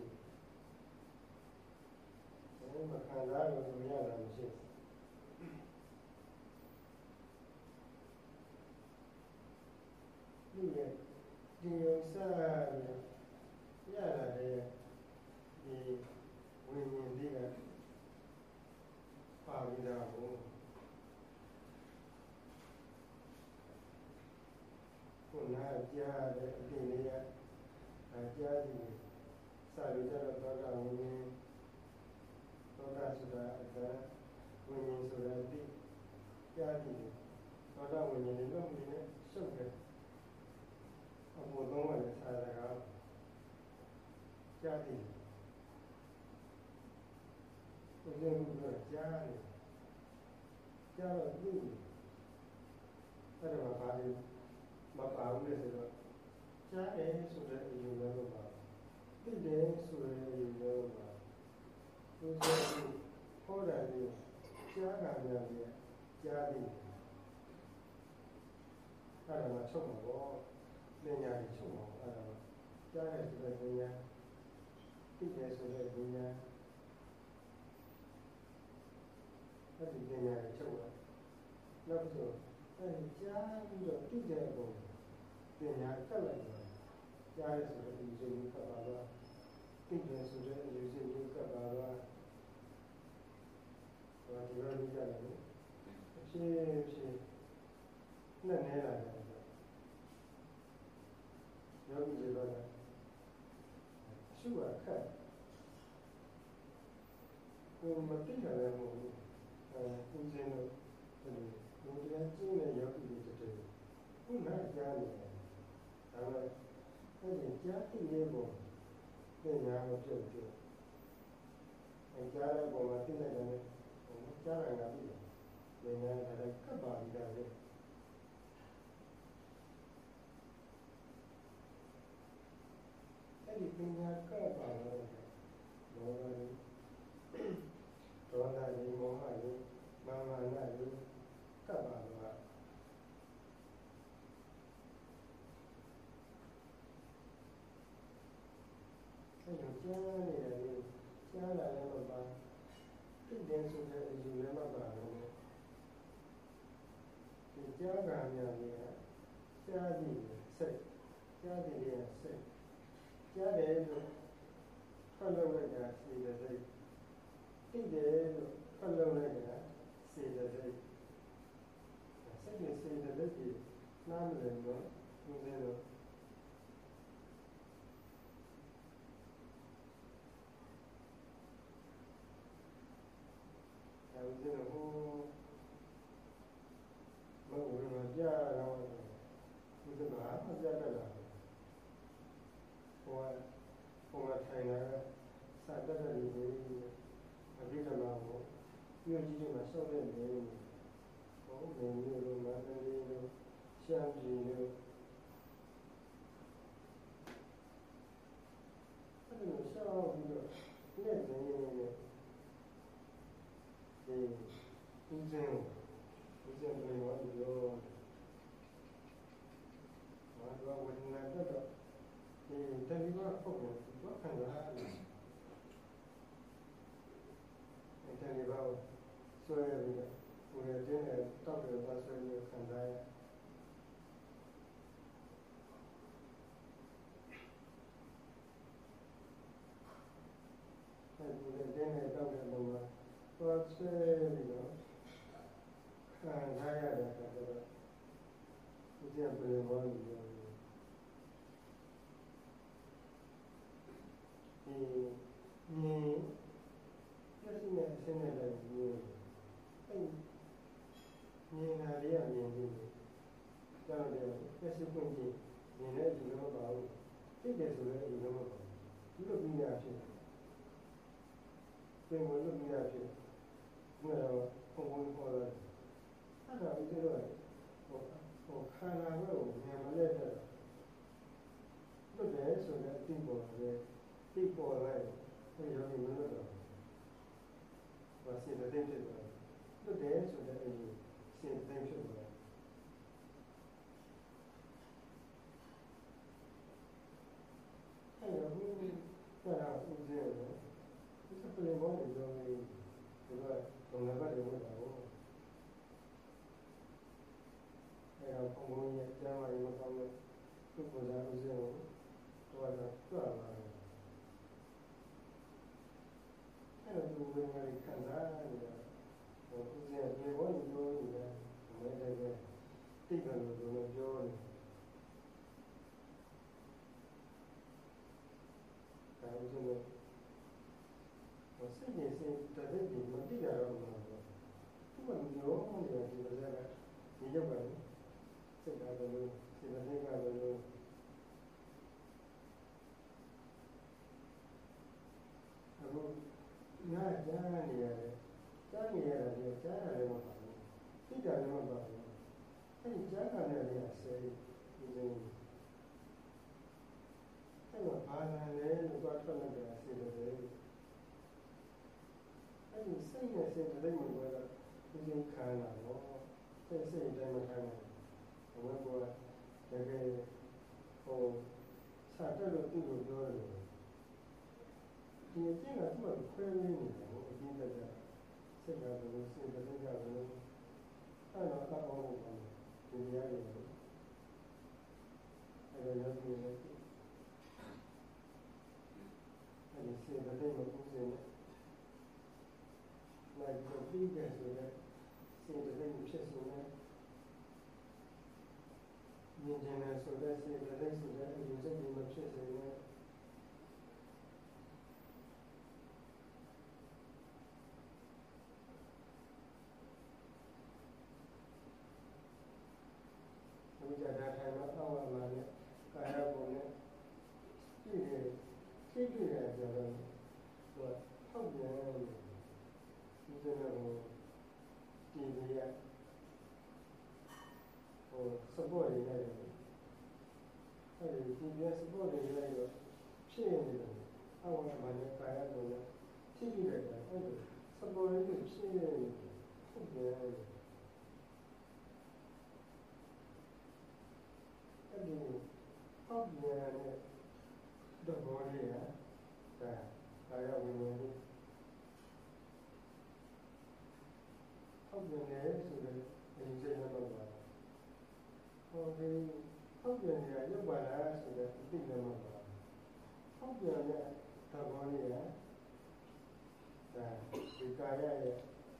S2: တယ်မခံစားလို့မရတာမရှိဘူးဒီရဲ့ဒီဥစ္စာရလာတဲ့ဒီဝိညာဉ်တွေကပါဠိတော်ကိုခုနကြားတဲ့အတိလေးကကြားပြီးစာရကြတော့သောတာဝိညာဉ်သောတာဆိုတာအတ္တဝိညာဉ်ဆိုတာအတိကြားပြီးသောတာဝိညာဉ်လည်းမင်းနဲ့ရှုပ်တယ်အပေါ်သုံးရတဲ့စာရကကြားပြီးဘယ်လိုလုပ်ကြားနေကြားတော့သိတယ်အဲ့ဒါမှပါလေမပါဘူးလေဆိုတော့ကြားတယ်ဆိုတဲ့အယူလည်းမပါသိတယ်ဆိုတဲ့အယူလည်းမပါသူကဟောတာလေကြားတာများလေကြားတယ်အဲ့ဒါမှချုပ်မှာပေါ့ဉာဏ်ညာချုပ်မှာအဲ့ဒါမှကြားတယ်ဆိုတဲ့ဉာဏ်သိတယ်ဆိုတဲ့ဉာဏ်အဲ့ဒီဉာဏ်ချုပ်တာနောက်ဆိုအဲ့ကြားပြီးတော့သိတဲ့ပုံပညာကတ်လိုက်တယ်ကြားရဆိုတဲ့ဒီစိတ်ကပ်ပါတော့သိတယ်ဆိုတဲ့ဒီစိတ်ကပ်ပါတော့ဒီလိုလုပ်ရတယ်အဖြစ်နဲ့နေလာတယ်ယောဂီတွေကတော့ရှုရခက်ကိုမသိကြလည်းမဟုတ်ဘူးဦးဇင်းတို့ဘုရားကျင်းတဲ့ယောဂီတွေတည်းခုနကြားနေတယ်ဒါပေမဲ့အဲ့ဒီကြားသိတဲ့ပုံပညာကိုပြုတ်ကြားတဲ့ပုံမှာသိလိုက်တယ်ကြားရတာပြီလေဉာဏ်နဲ့ကပ်ပါပြီးတာလေအဲ့ဒီပညာကပ်ပါတော့လောကကြီးဒေါသကြီးမောဟကြီးမာနကြီးကပ်ပါတော့အဲ့လိုကြားနေတယ်ကြားလာလည်းမပါသိတယ်ဆိုတဲ့အယူလည်းမပါဘူးဒီကြားကံများကြီးကြားသည်စိတ်ကြားသည်ရဲ့စိတ်ကြားတယ်လို့ဖတ်လို့လိုက်တာစေတသိက်သိတယ်လို့ဖတ်လို့လိုက်တာစေတသိက်စိတ်နဲ့စေတသိက်ကြီးနားမလည်တော့ဦးဇင်းတို့ဦးဇင်းတို့ဟိုမဟုတ်ဘူးကြားတော့ဦးဇင်းကကြားတတ်လားဟိုထိုင်လာစာတတ်တယ်လေအပြည့်တော့ဟိုပြောကြည့်တယ်မှာစောက်တဲ့နေဟိုနေမျိုးမန္တလေးတို့ရှမ်းပြည်တို့အဲ့လိုရှောက်ပြီးတော့လက်နေနေဒီဦးဇင်းတွေဝါဒီရောဘာတော့ဝိညာဉ်တော့ဒီတတိယပုံကိုဘာခံရလဲအဲ့တတိယဘောဆွဲပြီးတော့ကိုယ်ရဲ့တင်းနဲ့တောက်ပြီးတော့ဆွဲပြီးခံစားရအဲ့ဒီတင်းနဲ့တောက်တဲ့ပုံမှာသွားဆွဲပြီးတော့ခံစားရတဲ့အခါကျတော့ဒီကျန်ပြေဘောလို့ဒီလက်ရှိနဲ့အစင်းနဲ့လည်းဒီအဲ့မြင်တာလေးကမြင်ပြီးကြောက်တယ်လက်ရှိပွင့်ကြည့်မြင်တဲ့ဒီလိုမပါဘူးသိတယ်ဆိုလည်းဒီလိုမပါဘူးဒီလိုပြီးရဖြစ်ပြင်ဝင်လို့ပြီးရဖြစ်ဒီတော့ပုံပေါ်ပေါ်လာအဲ့ဒါပြီးတော့ဟိုခန္ဓာကိုမြင်မလဲတဲ့လို့တယ်ဆိုတဲ့အသိပေါ်တယ်သိပေါ်လိုက်အဲ့ရောဒီမလို့တော့ဘာစီတဲ့တဲ့ဖြစ်သွားလို့တယ်ဆိုတဲ့အယူစီတဲ့ဖြစ်သွားအဲ့ရောဒီကတော့ဦးဇင်းရောဒီစပလင်ဘောတွေရောဒီကတော့ဘုံလာတယ်ဘုရားဘောအဲ့တော့ဘုံရဲ့ကျမ်းမာရေးမကောင်းတဲ့သူ့ကိုယ်စားဦးဇင်းကိုတော့တွားလာတယ်အဲ့တော့ဒီဝင်ရခံစားနေတာဟိုဦးဇင်းပြေဘောကြီးပြောနေတာမင်းတကယ်တိတ်ကလို့ပြောနေဒါဦးဇင်းတို့ဟိုစိတ်နဲ့စိတ်တည်းတည်းမတိရတော့ဘူးသူကပြောနေတာဒီလိုကဒီရောက်ပါလေစိတ်ကလည်းစိတ်နဲ့ကလည်းအခုငါကြားနေရတယ်ကြားနေရတယ်ကြားရတယ်မဟုတ်ဘူးသိတယ်လည်းမဟုတ်ဘူးအဲ့ဒီကြားတာနဲ့လည်းအစေဒီလိုအဲ့တော့ဘာသာလဲလို့သွားထွက်လိုက်တဲ့အစေတယ်အဲ့ဒီစိတ်နဲ့စိတ်တည်းမှတော့ဒီလိုခံလာတော့စိတ်တိုင်းမခံနိုင်ဘူးဘယ်ကောတကယ်ဟိုစာတက်လို့သူ့ကိုပြောတယ်ဒီအကျင့်ကသူ့ကိုခွဲနေတယ်ဟိုအကျင့်တက်တာစိတ်ကဘယ်လိုစိတ်တည်းကဘယ်လိုအဲ့တော့တောက်အောင်ပေါ့ဒီနေရာတွေအဲ့တော့ရောက်နေတယ်အဲ့ဒီစိတ်တည်းမှာဦးစင်းလိုက်တော့ပြီးတယ်ဆိုတော့စိတ်တည်းဖြစ်ဆိုတော့မြင်တယ်ဆိုတဲ့စိတ်တည်းဆိုတဲ့အယူစိတ်တွေမဖြစ်စေနဲ့ဒီကြတာထိုင်မှာအောက်မှာနဲ့ကာယပုံနဲ့ကြည့်တယ်ကြည့်တယ်ဆိုတော့ဟိုဖဟုတ်တယ်ဒီစနေကိုဒီရsupport တွေနဲ့အဲဒီဒီပြ support တွေနဲ့တော့ဖြစ်နေတယ်အောက်ကမှလည်းကာယကိုလည်းထိပြီးလိုက်တာအဲဒီ support တွေဖြစ်နေတယ်ဟုတ်တယ်အဲဒီဟုတ်တယ်နဲ့တော့ဘောလေးကကာယဝင်ဝင်ဟုတ်တယ်ဆိုတဲ့အရင်စိတ်နဲ့တော့ပါဟုတ်တယ်ဟုတ်တယ်ကရုပ်ပါလားဆိုတဲ့အသိနဲ့တော့ပါဟုတ်တယ်နဲ့သဘောလေးကဒီကာယရဲ့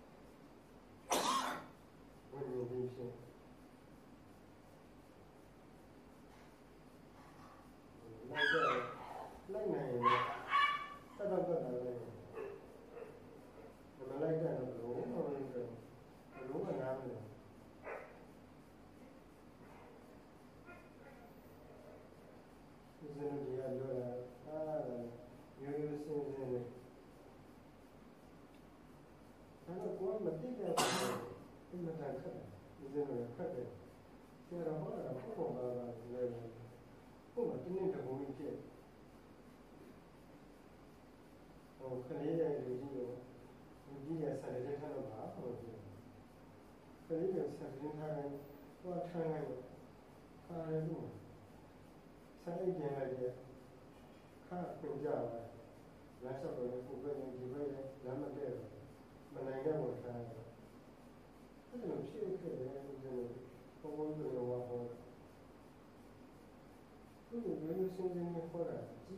S2: ဝင်ဝင်ပြီးဖြစ်လိုက်နိုင်ရင်တက်တော့တက်တယ်လေမလိုက်တဲ့တော့ဘယ်လိုမှမလုပ်ဘူးဘယ်လိုမှနားမလည်ဒီစနေကြီးကပြောတာရိုးရိုးစင်းစင်းလေးအဲ့တော့ကိုယ်မသိတဲ့ဘာလို့ဒီမှာတက်ခက်ဒီစနေကခက်တယ်ဆရာတော်ဟောတာပုံပါပါလေပုံကတင်းနေတဲ့ဘုံကြီးဖြစ်ခလေးတဲ့လူကြီးကိုလူကြီးရဲ့ဆက်လက်ထားတော့ပါဟုတ်တယ်ခလေးရဲ့ဆက်လက်ထားရင်တော့ထားနိုင်တော့ခါရလို့ဆက်လက်ကျင်လိုက်တဲ့ခါပြင်ကြပါလက်ဆက်ကိုလည်းပုံပဲဒီပဲလမ်းမတည့်မနိုင်တဲ့ဘုရားအဲ့လိုဖြစ်ခဲ့တယ်ဒီလိုဘုံဘုံတွေရောဟောသူ့ရဲ့လူစင်းစင်းနဲ့ဟောတာကြီး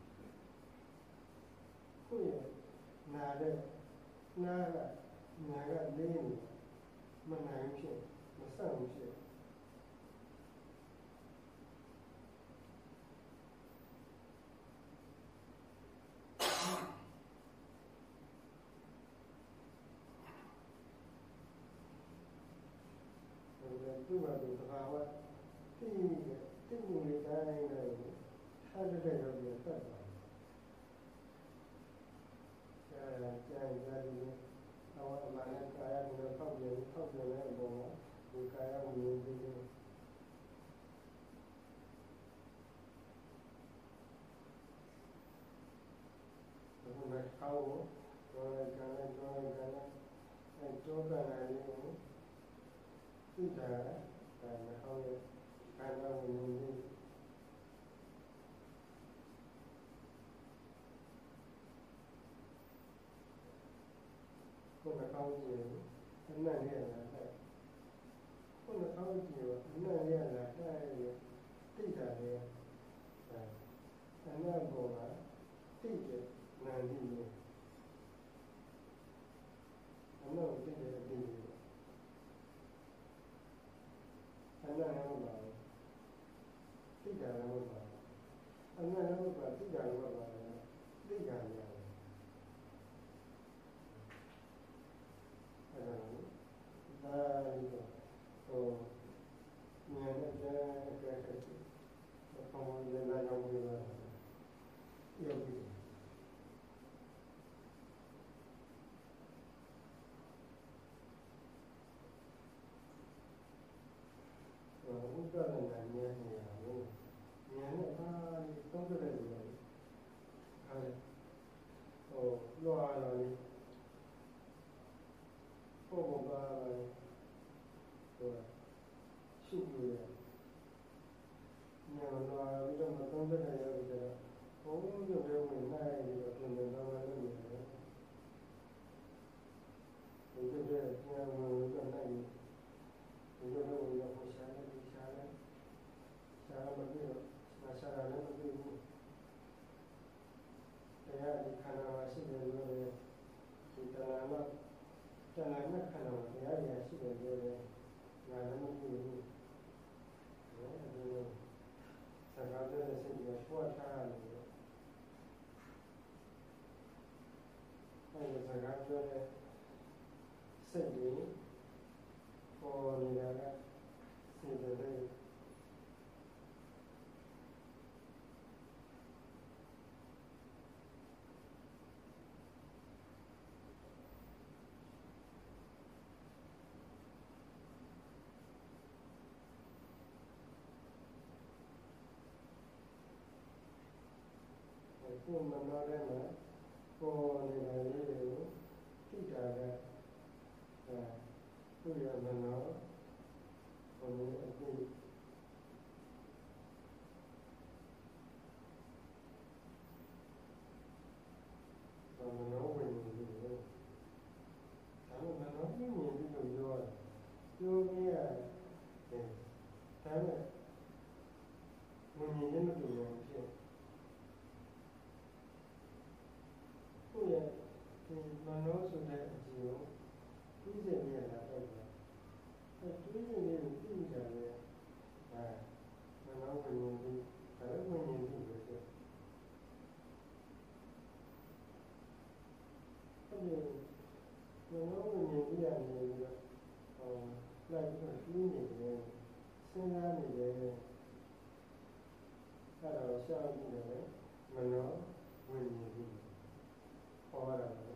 S2: ကိုယ်နာတဲ့နာကလေးနေမနိုင်ဖြစ်မဆန့်ဖြစ်သူ့ဘာလို့သဘာဝတိမှုလေးတိုင်းလည်းထားတဲ့ရောက်ပြီးတတ်ပါကျန်ကြတယ်အော်အမှန်နဲ့ကာယကိုဖောက်ပြန်တဲ့အပေါ်မှာဒီကာယကိုမြင်ပြီးတယ်ဘုရားကောင်းတော့ကံနဲ့အဲတော့ကံလေးကိုသိတာဒါနဲ့ဟောရဲ့ကာယကိုမြင်ပြီးကိုယ်ကောင်းကြည့်အနတ်ရဲ့လားတဲ့ကိုယ်ကောင်းကြည့်အနတ်ရဲ့လားတဲ့သိတာလေအနတ်ဘောကသိတဲ့နာမ်ကြီးလေအနတ်သိတဲ့အသိကြီးအနတ်လည်းမပါဘူးသိတာလည်းမပါဘူးအနတ်လည်းမပါသိတာလည်းမပါဘူးသိတာလည်းဒါဉာဏ်နဲ့ကြည့်တဲ့ပုံမှန်လည်းလာရောက်ပြီးတော့ယောဂီဘုရားနဲ့ဉာဏ်နဲ့ဉာဏ်နဲ့အားသုံးတဲ့လူတွေအားလောအားလည်းပုံမှန်ပါရှုလို့ရညောင်းလာပြီးတော့မသုံးတဲ့ရရတဲ့ဘုံရုပ်တွေဝင်နိုင်ပြီးတော့ပြင်နေတော့လည်းနေတယ်ဒီလိုတဲ့ညောင်းဝင်တော့နိုင်ဒီလိုတော့ဝင်တော့ရှားတယ်ရှားမပြီးတော့ရှားလည်းမပြီးဘူးတရားဒီခန္ဓာမှာရှိတယ်လို့ဒီတရားမှာခန္ဓာတရားရရှိတယ်လို့ငါလည်းမပြီးဘူးစကားပြောတဲ့စိတ်ကပွားထားတယ်အဲဒီစကားပြောတဲ့စိတ်ကြီးပေါ်နေတာကစိတ်တွေကိုယ်မနောထဲမှာပေါ်နေတာလေးတွေကိုသိတာကသူ့ရဲ့မနောဘုံရဲ့အသိမနောဝိညာဉ်ကြီးကိုဒါမှမနောဝိညာဉ်ကြီးကိုပြောပြရတယ်ဒါနဲ့ဝိညာဉ်ချင်းမတူဘူးဖြစ်ကိုယ့်ရဲ့ဒီမနောဆိုတဲ့အကြည့်ကိုပြီးစေရတာတော့တွေးနေလေးကိုသိကြတယ်မနောဝိညာဉ်ကြီးဒါလည်းဝိညာဉ်ကြီးပဲဖြစ်အဲ့ဒီမနောဝိညာဉ်ကြီးကနေပြီးတော့လိုက်ပြီးတော့ပြီးနေတယ်စဉ်းစားနေတယ်အဲ့တော့ရှားကြည့်တယ်မနောဝိညာဉ်ကြီးဟောတာပဲ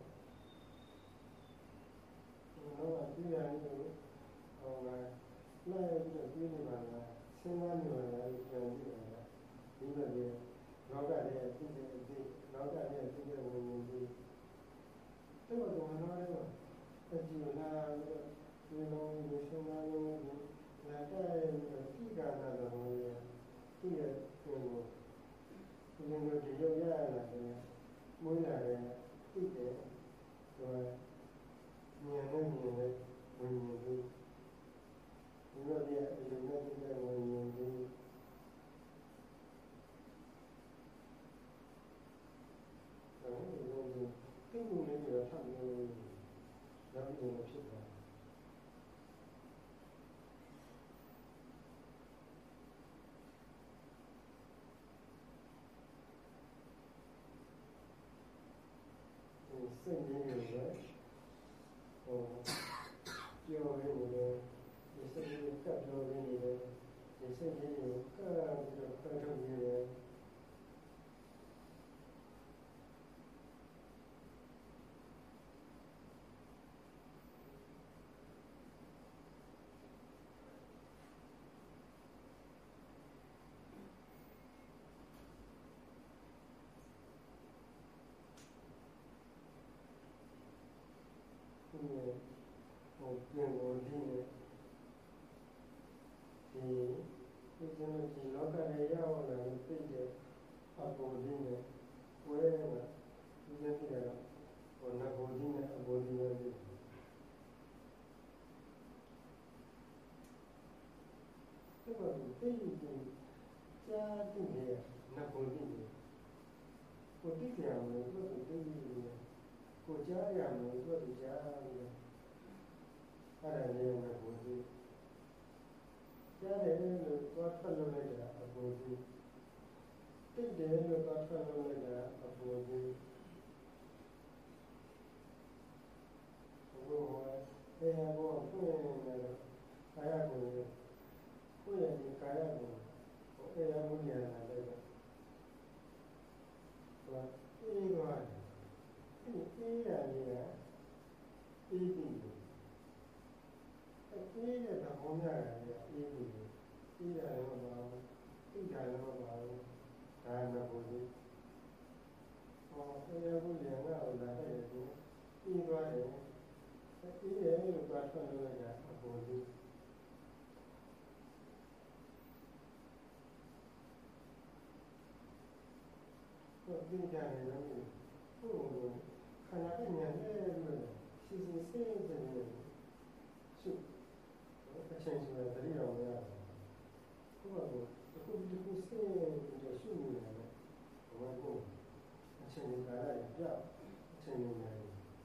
S2: မနောကပြီးရတယ်လိုက်ပြီးတော့ပြီးနေပါလားစဉ်းစားနေပါလားပြန်ကြည့်တယ်ဒီလိုလေလောကရဲ့အသိအသိလောကရဲ့အသိဝိညာဉ်ကြီးတော့မနောရဲ့အကြည့်လာပြီးတော့ဒီလိုမျိုးစဉ်းစားနေတယ်လာတဲ့ဒီကနာတော်ရဲ့သူ့ရဲ့ကိုယ်ကိုဒီလိုဒီလိုရရလာတယ်မွေးလာတယ်သိတယ်ဆိုတော့ဉာဏ်နဲ့ဝိညာဉ်ကြီးဒီလိုရဲ့အလိုနဲ့သိတဲ့ဝိညာဉ်ကြီးအဲဒီလိုသိမှုလေးတွေထပ်လို့နောက်ပြီးတော့ဖြစ်သွားစိတ်ကြီးတွေပြောရင်းနေတယ်ဒီစိတ်ကြီးကပ်ပြောရင်းနေတယ်ဒီစိတ်ကြီးကိုကပ်ပြီးတော့ဖတ်ထုတ်နေတယ်ပြင်ကိုဒီနဲ့ဒီလောကရဲ့ရောက်လာတဲ့သိတဲ့အပေါ်ဒီနဲ့ဝဲမှာဒီနေ့တည်းကတော့နဂိုဒီနဲ့အပေါ်ဒီနဲ့ဒီတော့သိကြားသိနေနဂိုဒီကိုသိကြအောင်လို့သူသိနေကိုကြားရအောင်လို့သူကြားနေအဲ့ဒါလေးနဲ့ဘုရားကြားတယ်လို့သွားထွက်လို့လိုက်တာအဘုရားသိတယ်လို့သွားထွက်လို့လိုက်တာအဘုရားဘုရားတရားဘောဖွင့်နေတယ်ကာယကိုကိုယ့်ရဲ့ဒီကာယကိုတရားမှုညာလာလိုက်တာအေးသွားတယ်အေးရတယ်အေးပြီအေးတဲ့သဘောများတယ်အေးပြီအေးတယ်တော့ဘာလို့သိကြတော့ဘာလို့ဒါမှမဟုတ်ဘူးတရားမှုညာလာလာတဲ့ဒီအေးသွားတယ်အေးတယ်လို့ပြောထွက်လို့ရတာအပေါ်ကြီးတော့ဒီကြတယ်လို့ဟုတ်ခန္ဓာရဲ့ဉာဏ်နဲ့လို့စီစဉ်စေတဲ့ရှုအချင်းချင်းတတိယအောင်ရဘုရားကအခုဒီခုစေတဲ့ရှုနေတယ်ဘဝကိုအချင်းချင်းကာရပြအချင်းချင်းနေ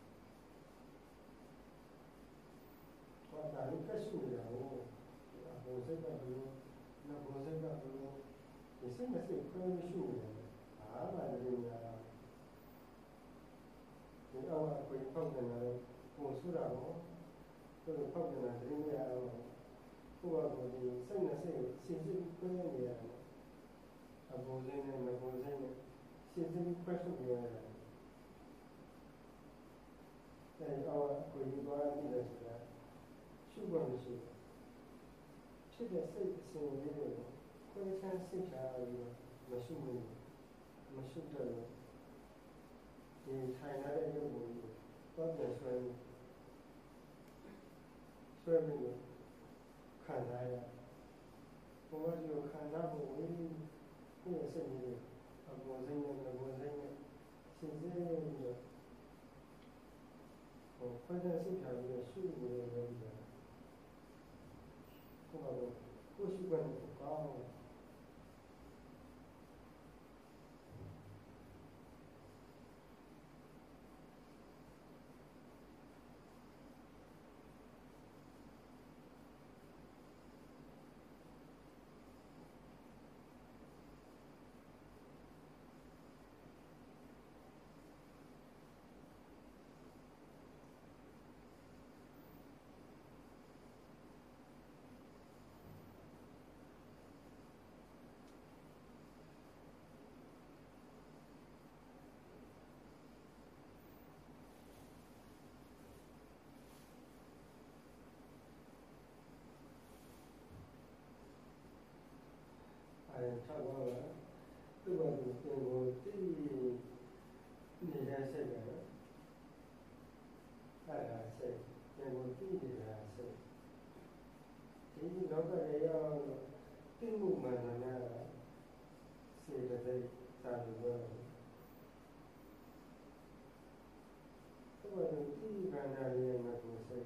S2: ဘာသာလို့ကရှုနေတယ်ဟိုဘုစိတ်ကဘလို့နဘုစိတ်ကဘလို့ဒီစိတ်နဲ့စိတ်ခွဲရှုနေတယ်အားပါလို့များဒီအောက်ကိုပေါက်နေတာတော့ဟိုဆူတာတော့သူ့ပေါက်နေတာတည်းမရတော့ဘုရားကဒီစိတ်နဲ့စိတ်ကိုစဉ်းစစ်ခွဲနေရတယ်အဘိုးစိတ်နဲ့မဘိုးစိတ်နဲ့စဉ်းစစ်ခွဲထုတ်နေရတယ်အဲဒီအောက်ကိုသွားပြီးတော့ဆိုတာရှုဖို့မရှိဖြစ်တဲ့စိတ်အစဉ်လေးတွေကိုခွဲခြားစစ်ချာပြီးမရှုဘူးမရှုတော့ဆွဲပြီးတော့ခံစားရဘဝကြီးခံစားဖို့ဝိနည်းကိုယ်စိတ်ကြီးအပေါ်စိတ်နဲ့အပေါ်စိတ်နဲ့စဉ်းစားပြီးတော့ခွဲခြားစိတ်ထားပြီးတော့ရှုနေရတဲ့ကိုယ်ကတော့ကိုယ်ရှိတဲ့ကောင်း၆ပါးကသူ့ဘာသူသင်ကိုသိနေတဲ့စိတ်ကအဲ့ဒါစိတ်သင်ကိုသိနေတာစိတ်ဒီလောကရဲ့ရောက်သိမှုမှန်တယ်စေတသိက်သာလို့ပြောတယ်သူ့ဘာသူသိခန္ဓာရဲ့ငါကိုစိတ်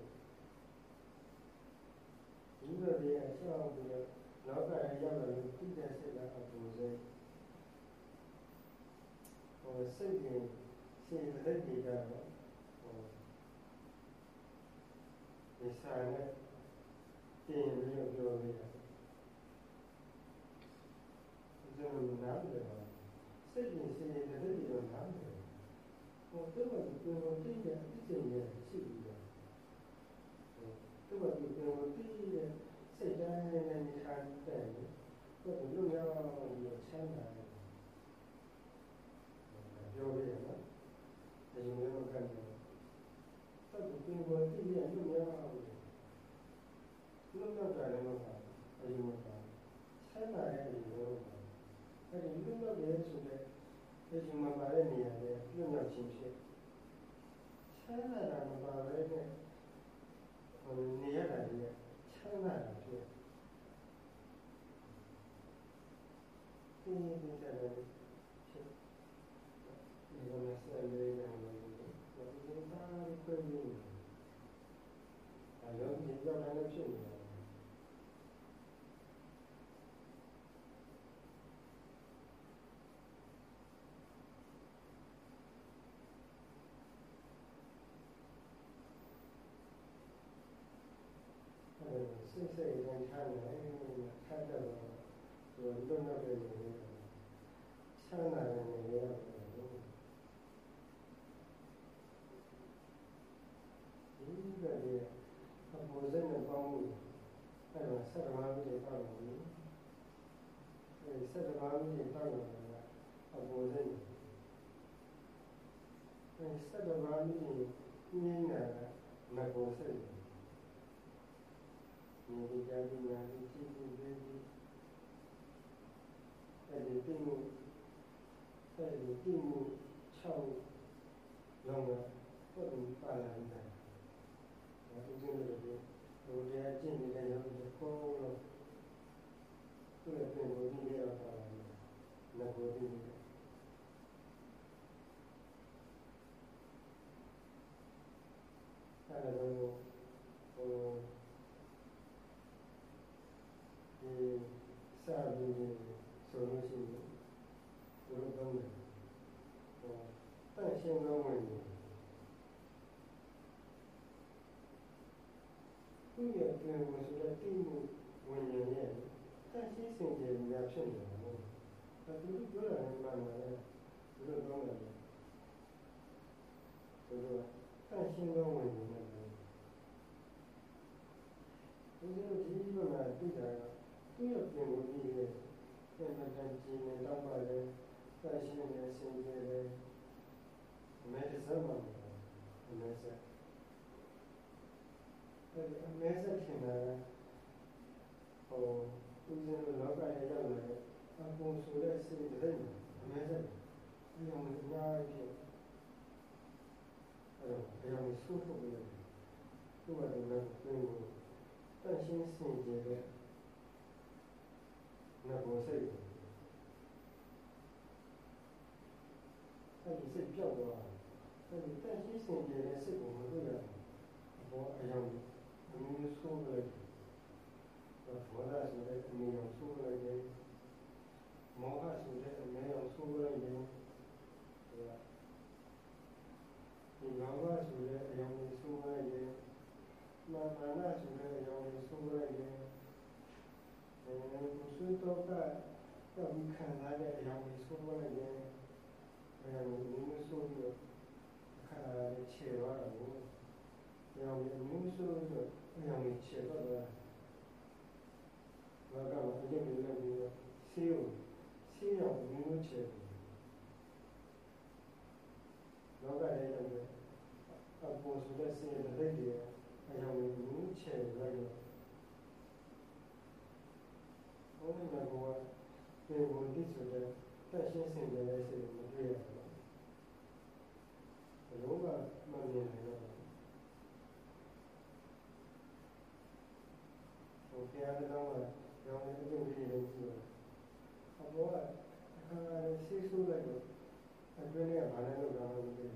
S2: ဒီလိုတွေအရှောက်ပြီးတော့လောကရဲ့ရောက်လာလို့သိတဲ့စိတ်ကအပူစိတ်စိတ်ရင်စေတသိက်တွေကတော့ဒီဆိုင်နဲ့တင်ပြီးတော့ပြောလို့ရတယ်ဒီလိုနားလည်ပါစိတ်ရင်စေတသိက်တွေတော့နားလည်သူ့ဘာသူသိတဲ့အသိဉာဏ်ရှိပြီးတော့သူ့ဘာသူသိတဲ့စိတ်တိုင်းနဲ့နေထိုင်တဲ့ကိုယ်လူရောပြီးချမ်းသာတယ်ပြောရရင်နော်ဒီလိုမျိုးကနေတော့ဒီကိုယ်သိရလူရောလူတော့တယ်လို့ပါအယူမှာချမ်းသာတဲ့လူရောအဲဒီလူတော့တယ်ဆိုတဲ့ဒီမှာပါတဲ့နေရာတွေပြုမြောက်ခြင်းဖြစ်ချမ်းသာတာမပါပဲနဲ့နေရတာကြီးချမ်းသာတာဖြစ်ဒီလိုမျိုးတယ်ဖြစ်ဒီလိုမျိုးဆက်လေးနေတယ်ဒီလိုသားခွင့်ရအလုံးကြီးကြောက်တယ်ဖြစ်နေတယ်စိတ်စိတ်နဲ့ထားနေထားတယ်ဆိုတော့လွတ်လပ်တဲ့နေရာချမ်းသာတဲ့နေရာဒီကလေးအပေါ်စိတ်နဲ့ပေါင်းမှုအဲ့တော့ဆက်တော်မှာပြပါလို့အဲ့ဆက်တော်မှာပြပါလို့အပေါ်စိတ်အဲ့ဆက်တော်မှာပြင်းနေတာမပေါ်စိတ်ဒီကြမ်းညာဒီကြည့်ကြည့်ပြီးအဲဒီတိမှုအဲဒီတိမှု6လုံးကပုံပါလာတယ်။အဲဒီလိုမျိုးဟိုတရားကျင့်နေတဲ့ယောဂီကိုလို့သူ့ရဲ့ပြင်ကိုဒီလေးတော့ပါလာတယ်။လက်ကိုဒီလေးအဲ့ဒါကိုဟိုဒီစာပြီးဆိုလို့ရှိရင်ဘုရားကောင်းတယ်တန်ရှင်းကောင်းဝင်တယ်သူ့ရဲ့ပြင်ကိုဆိုတဲ့တိမှုဝင်ရင်ရဲ့တန်ရှင်းစင်ကြယ်များဖြစ်နေတယ်နော်ဒါသူတို့ပြောတာလည်းမှန်ပါတယ်ဘုရားကောင်းတယ်ဆိုတော့တန်ရှင်းကောင်းဝင်နေတယ်ဒီလိုဒီလိုကသိတာကသူ့ရဲ့ပြင်ကိုကြည့်ရဲပြန်ပြန်ကြည့်နေတော့ပါလေတန်ရှင်းနေစင်ကြယ်တယ်အမေစမ်းမှာအမေစမ်းအဲဒီအမေစမ်းခင်တာဟိုသူစင်းလောကရဲ့ရောက်လာတဲ့အပုံဆိုတဲ့စိတ်တွေအမေစမ်းဒီလိုမျိုးအများကြီးဖြစ်အဲ့တော့အယောင်ကိုဆိုးထုတ်ပြီးသူ့ဘာလို့လဲသူ့ကိုတန်ရှင်းစင်ကြယ်တဲ့ငါကိုစိတ်အဲ့ဒီစိတ်ပြောက်သွားအဲ့ဒီတန်ရှင်းစင်ကြယ်တဲ့စိတ်ကိုမတွေ့ရဘူးဘောအယောင်အမျိုးဆိုးလိုက်ဘောဓဆိုတဲ့အမျိုးအောင်ဆိုးလိုက်တယ်မောဟဆိုတဲ့အမျိုးအောင်ဆိုးလိုက်တယ်ဒီဘာဝဆိုတဲ့အယောင်ကိုဆိုးလိုက်တယ်မာနဆိုတဲ့အယောင်ကိုဆိုးလိုက်တယ်ကိုယ်ဆွေးတော့ကတော့ဒီခံစားတဲ့အယောင်ကိုဆိုးလိုက်တယ်အဲဒါကိုမျိုးဆိုးပြီးတော့အခါလေးခြေသွားတာကိုအယောင်ကိုမျိုးဆိုးပြီးတော့အယောင်ကိုခြေသွားတာဘာကမှအကျင့်တွေလုပ်ပြီးတော့ဆေးရောင်မျိုးခြေလောကရဲ့အပေါ်ဆိုတဲ့ဆေးတဲ့လက်တွေအယောင်ကိုမျိုးခြေလိုက်တော့ဘုန်းကြီးကပြေဝင်တိဆိုတဲ့တက်ရှင်းစင်ကြယ်တဲ့စိတ်ကိုမတွေ့ရဘူးဘလုံးကမမြင်နိုင်တော့ဘုရားတော်ကရောင်းနေတဲ့အကျင့်တွေလုပ်ပြီးတော့အဘောကအခါဆေးဆိုးလိုက်တော့အတွင်းထဲကဘာလဲလို့တော့မသိဘူး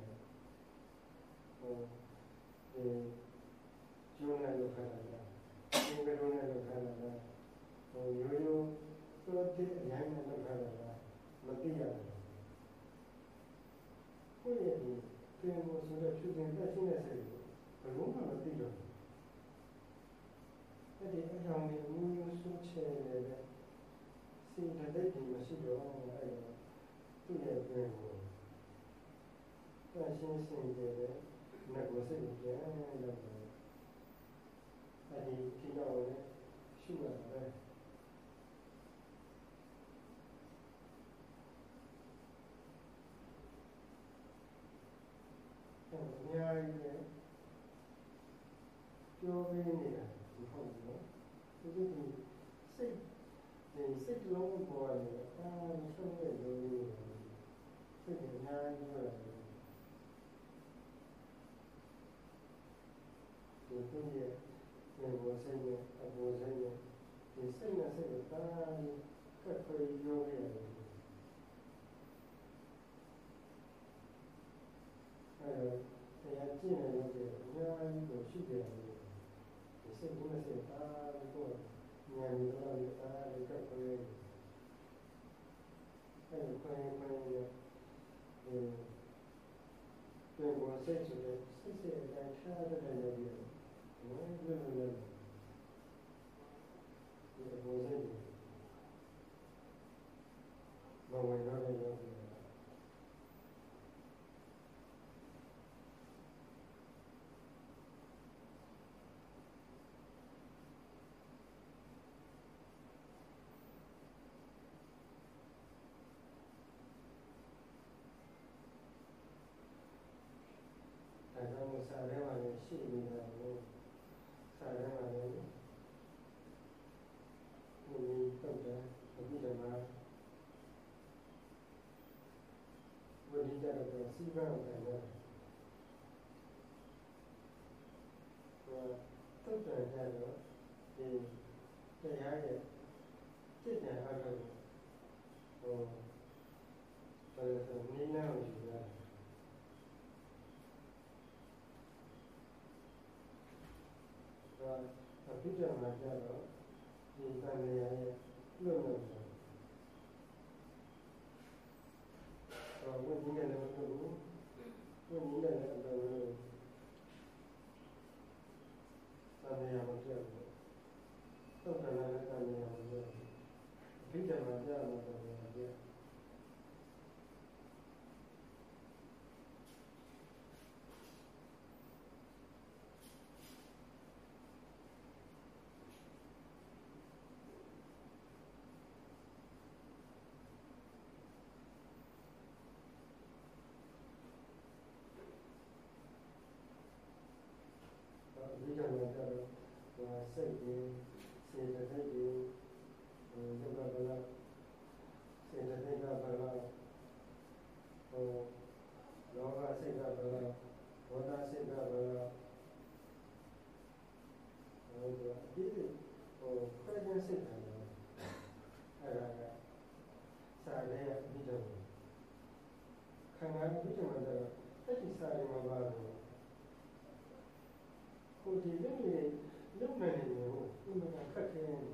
S2: ကျိုးနဲ့လောက်ခါလာတာဒီကလုံးနဲ့လောက်ခါလာတာရိုးရိုးတော့တဲ့အရင်နဲ့လောက်ခါလာတာမသိရဘူးကိုယ့်ရဲ့ဒီပြင်ကိုဆိုတဲ့ဖြစ်စဉ်တက်ရှင်းတဲ့စိတ်ကိုဘယ်လုံးမှမသိတော့ဘူးအဲ့ဒီအကြောင်းကိုမျိုးဆိုးချဲနေတဲ့စိတ်ဓာတ်တွေမရှိတော့အဲ့တော့သူ့ရဲ့ပြင်ကိုတက်ရှင်းစင်ကြယ်တဲ့ငါကိုစိတ်ကိုပြန်လောက်တယ်အဲ့ဒီဒီတော့လည်းရှုရတာပဲအများကြီးပဲပြောပေးနေတာမဟုတ်ဘူးနော်ဒီစိတ်လုံးပေါ်နေအာဆုံးတဲ့လူတွေစိတ်အများကြီးပြောတယ်ဒီသူရဲ့ဒီဘောစိတ်နဲ့အဘောစိတ်နဲ့ဒီစိတ်နဲ့စိတ်ကိုတားပြီးကပ်ပြီးပြောရတယ်အဲတရားကျင့်နေလို့အများကြီးကိုရှိတယ်ဒီစိတ်နဲ့စိတ်တားပြီးတော့ဉာဏ်နဲ့တော့တားပြီးကပ်ပြီးအဲဒီခွင့်ဒီဘောစိတ်ဆိုတဲ့စိတ်အတိုင်းထားတဲ့နေရာတွေနော်ဒီလိုလေဒီဘောစိတ်ဘဝဝင်တော့လည်းရောက်တယ်စာထဲမှာလည်းရှိနေတာလို့စာထဲမှာလည်းဒီတော့တယ်ဒီကမှာဝိဒိတတော့စီကံတယ်တော့တယ်ကြတော့ဒီတရားရဲ့စိတ်နဲ့အားထုတ်ဘယ်လိုနည်းနာကိုယူရအဖြစ်ကြမှာကြတော့ဒီကံရရဲ့လွတ်လို့ဆိုတော့ဝိညာဉ်နဲ့မတူဘူးဝိညာဉ်နဲ့အတော်လို့သံဃာမပြောဘူးသုတ်တနာနဲ့သံဃာမပြောဘူးအဖြစ်ကြမှာကြတော့ပြောဒီကနေ့ကတော့စိတ်ကြီးစေတသိက်ကြီးဒုက္ခဗလာစေတသိက်ကဗလာလောဘစိတ်ကဗလာဘောဓစိတ်ကတော့အကြည့်ခွဲခြင်းစိတ်တယ်အဲ့ဒါကစာရဲအပြီးတော့ခန္ဓာအပြီးတော့အဲ့ဒီစာရဲမှာပါတော့ကိုဒီလေးလုံနေနေကိုဥမကခက်ခဲနေ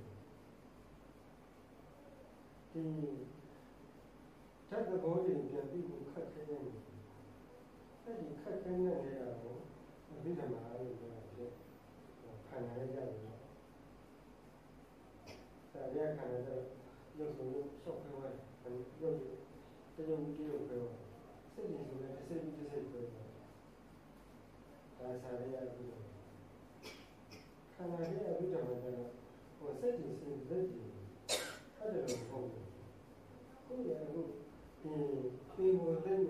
S2: ဒီဓာတ်သဘောတွေပြန်ပြီးကိုခက်ခဲနေအဲ့ဒီခက်ခဲတဲ့နေရာကိုအပြီးတော့မှာလို့ပြောတယ်ခန္ဓာရဲ့ရတယ်စာရဲခန္ဓာတော့ရုပ်ဆိုရုပ်ရှောက်ခွဲတယ်ရုပ်တရုပ်ကြီးရုပ်ခွဲစိတ်ကြီးဆိုလည်းစိတ်ကြီးစိတ်ခွဲဒါစာရဲရပြီးတော့ခန္ဓာရဲ့အပြီးတော့မှာတော့စိတ်ကြီးစိတ်လက်ကြီးအဲ့ဒါလိုပေါ့ကိုယ်ရအခုဒီဘုံတဲ့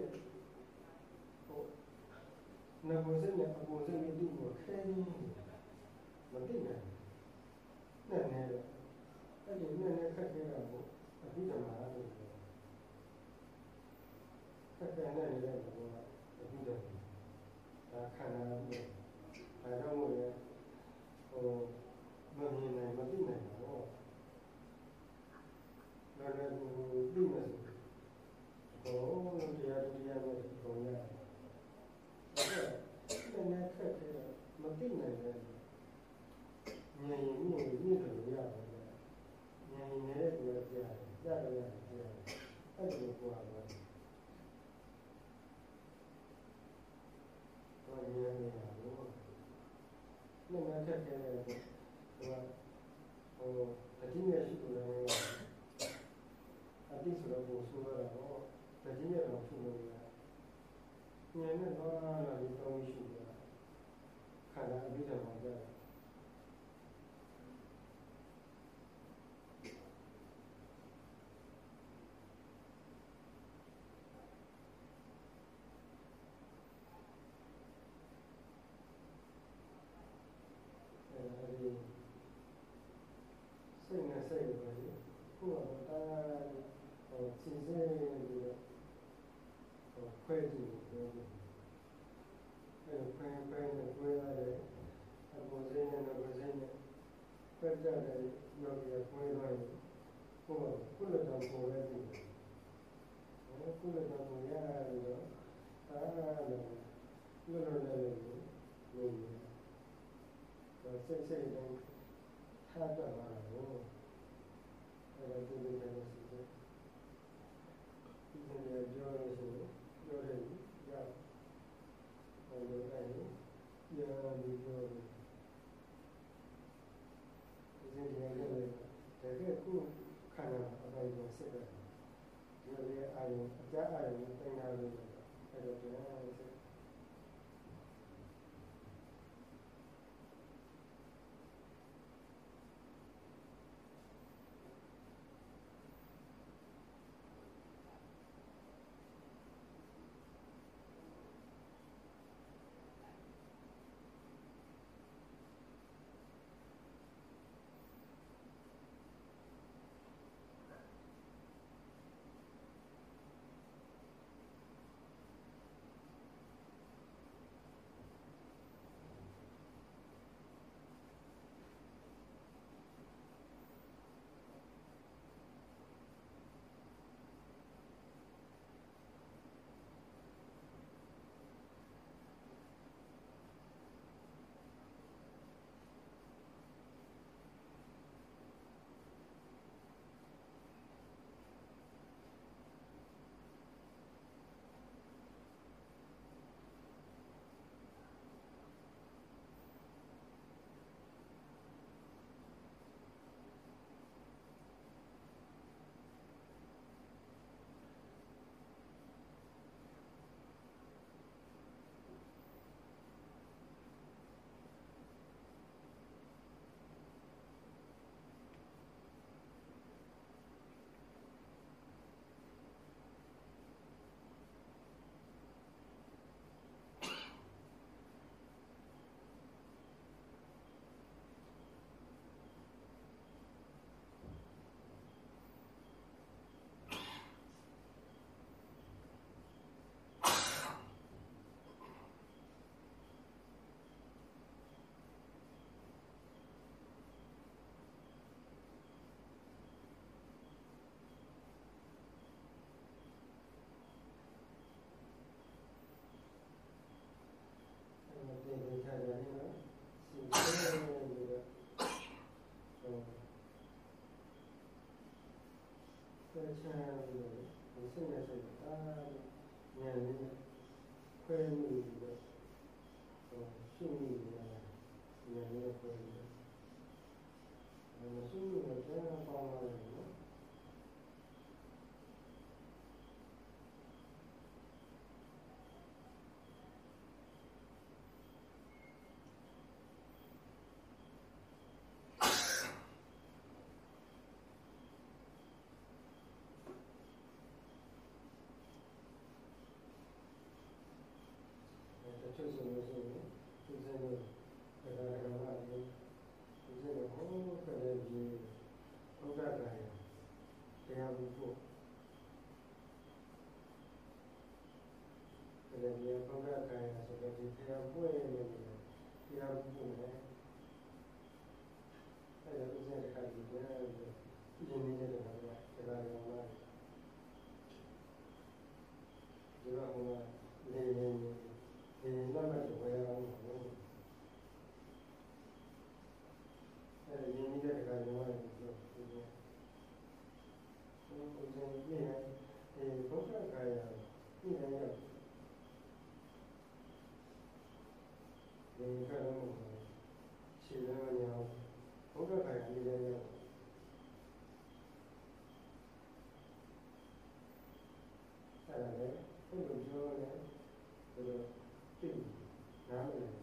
S2: နဘုဇင်းနဲ့အဘုဇင်းနဲ့ဒီကိုခဲနေမသိနိုင်နဲ့နဲ့အဲ့ဒီနဲ့ခက်ခဲတာကိုအပြီးတော့မှာလို့ခက်ခဲနေတဲ့ဘောကအပြီးတော့ဒါခန္ဓာနဲ့ဒါကြောင့်မို့လဲမမြင်နိုင်မသိနိုင်တော့လည်းသိမယ်ဆိုတော့တရားနဲ့ပုံရတယ်အဲ့ဒါခက်ခဲမသိနိုင်တဲ့ဉာဏ်ရည်မြင့်လို့ရတယ်ဉာဏ်ရည်နဲ့ပြောပြရတယ်အဲ့ဒါကိုပြောတာတော့ဉာဏ်ရည်နဲ့ခက်ခဲတယ်တတိယရှိတယ်အတိဆိုတော့ကိုဆိုရတော့တတိယတော့ဖြစ်လို့ဉာဏ်နဲ့တော့လာပြီးတော့ရှိတယ်ခန္ဓာအပြီးတော့မှာကြတယ်စိတ်နဲ့စိတ်ပဲကိုယ်ကတော့စဉ်းစားပြီးတော့ခွဲကြည့်တယ်ခွဲရတယ်အပေါ်စိတ်နဲ့နောက်စိတ်နဲ့ခွဲကြတယ်ယောဂီခွဲသွားရင်ကိုယ်ကုလတော်ပေါ်ရတယ်ကုလတော်ပေါ်ရတယ်တော့လည်းကုလတော်လည်းလို့စိတ်နဲ့ထားတတ်လာတော့အဲ့ဒါဒီလိုလည်းရှိတယ်ဒီလိုပြောရဆိုပြောတယ်ရဟောလို့အဲ့ဒီဒီပြောတယ်ဒီလိုလည်းတကယ်ကိုခန္ဓာအပိုင်းကိုစစ်တယ်ဒီလိုအာရုံအကြအာရုံတင်လာလို့အဲ့ဒါပြန်စစ်ချမ်းပြီးတော့စိတ်နဲ့စိတ်တာဉာဏ်လေးခွဲမှုပြီးတော့ရှုမှုရဉာဏ်လေးခွဲပြီးတော့ရှုမှုကပြန်ပေါင်းလာတယ်နော်တချို့ဆိုလို့ရှိရင်သူစတဲ့တရားဓမ္မတွေသူစတဲ့ဟောခတဲ့ကြီးဘုရားကံတရားမှုဖို့တရားကြီးဘုရားကံဆိုတဲ့ဒီတရားပွဲနေတယ်တရားမှုဖို့လည်းအဲ့ဒါဥစ္စာတစ်ခါကြီးပြန်ပြီးရင်းနေတဲ့ကံကတရားဓမ္မဒီတော့ဟိုလေဒီနောက်မှတော့ဝယ်ရအောင်လို့အဲ့ဒီရင်းနေတဲ့ကံကလည်းပြောဒီလိုဘုရားပြည့်တယ်ဒီဘုရားကာယပြည့်တယ်ရောက်ဒီကံလို့ခြေလည်းမရအောင်ဘုရားကာယပြည့်တယ်ရောက်အဲ့ဒါလည်းဘုရားပြောတယ်ဒီလိုသိနားမလည်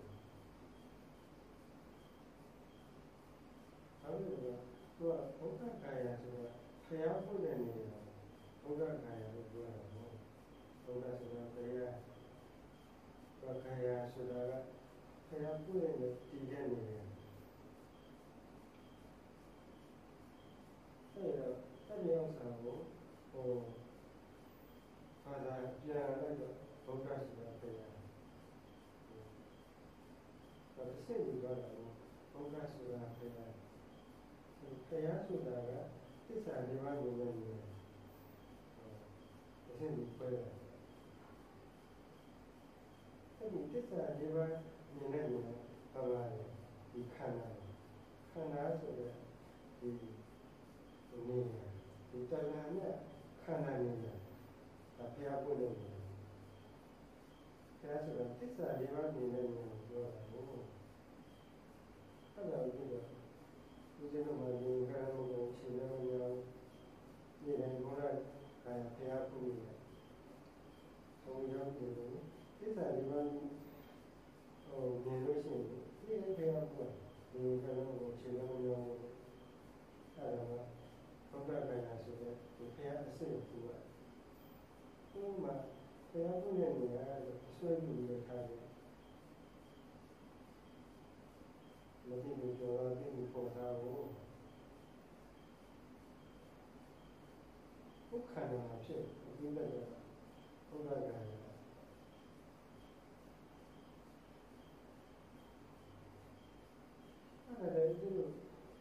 S2: အဲ့ဒါကသူကဘုရားကာယဆိုတာခရယာဖို့တဲ့နေရာဘုရားကာယလို့ပြောတာမဟုတ်ဘုရားဆိုတာခရယာခရယာဆိုတာကခရယာဖို့တဲ့တည်တဲ့နေရာအဲ့တော့အဲ့ဒီအောင်ဆောင်ကိုဘာသာပြန်လိုက်တော့ဘုရားဆိုတာခရယာဒါစိတ်ကြီးသွားတာကိုဘုရားဆိုတာခရယာခရယာဆိုတာကသစ္စာလေးပါးကိုလည်းနေတယ်အရှင်းကြီးပြောတယ်အဲ့ဒီသစ္စာလေးပါးမြင်တဲ့နေရာဘာလဲဒီခန္ဓာဆိုတဲ့ဒီနေရာဒီတဏှာနဲ့ခန္ဓာနေရာဒါဘုရားပြောလို့ဘုရားဆိုတာသစ္စာလေးပါးမြင်တဲ့နေရာကိုပြောတာကိုအဲ့ဒါကိုပြောဒီလိုမှဒီကံကိုရှင်းလို့ရအောင်ဒီတိုင်းဘုရားကာယဘုရားပြုနေတယ်။ဆုံးရောက်တယ်သစ္စာလေးပါးမြင်လို့ရှိရင်ဒီဘုရားပြုဒီကံကိုရှင်းလို့ရအောင်အဲ့ဒါကဘုရားကာယဆိုတဲ့ဒီဘုရားအစစ်ကိုကဥမာဘုရားပြုတဲ့နေရာအစွဲပြုရထားတယ်မသိဘူးကြော်သိဘူးပေါ်တာကိုဘုခန္ဓာဖြစ်အပြီးတဲ့ဘုရားကံအဲ့ဒါလည်းဒီလို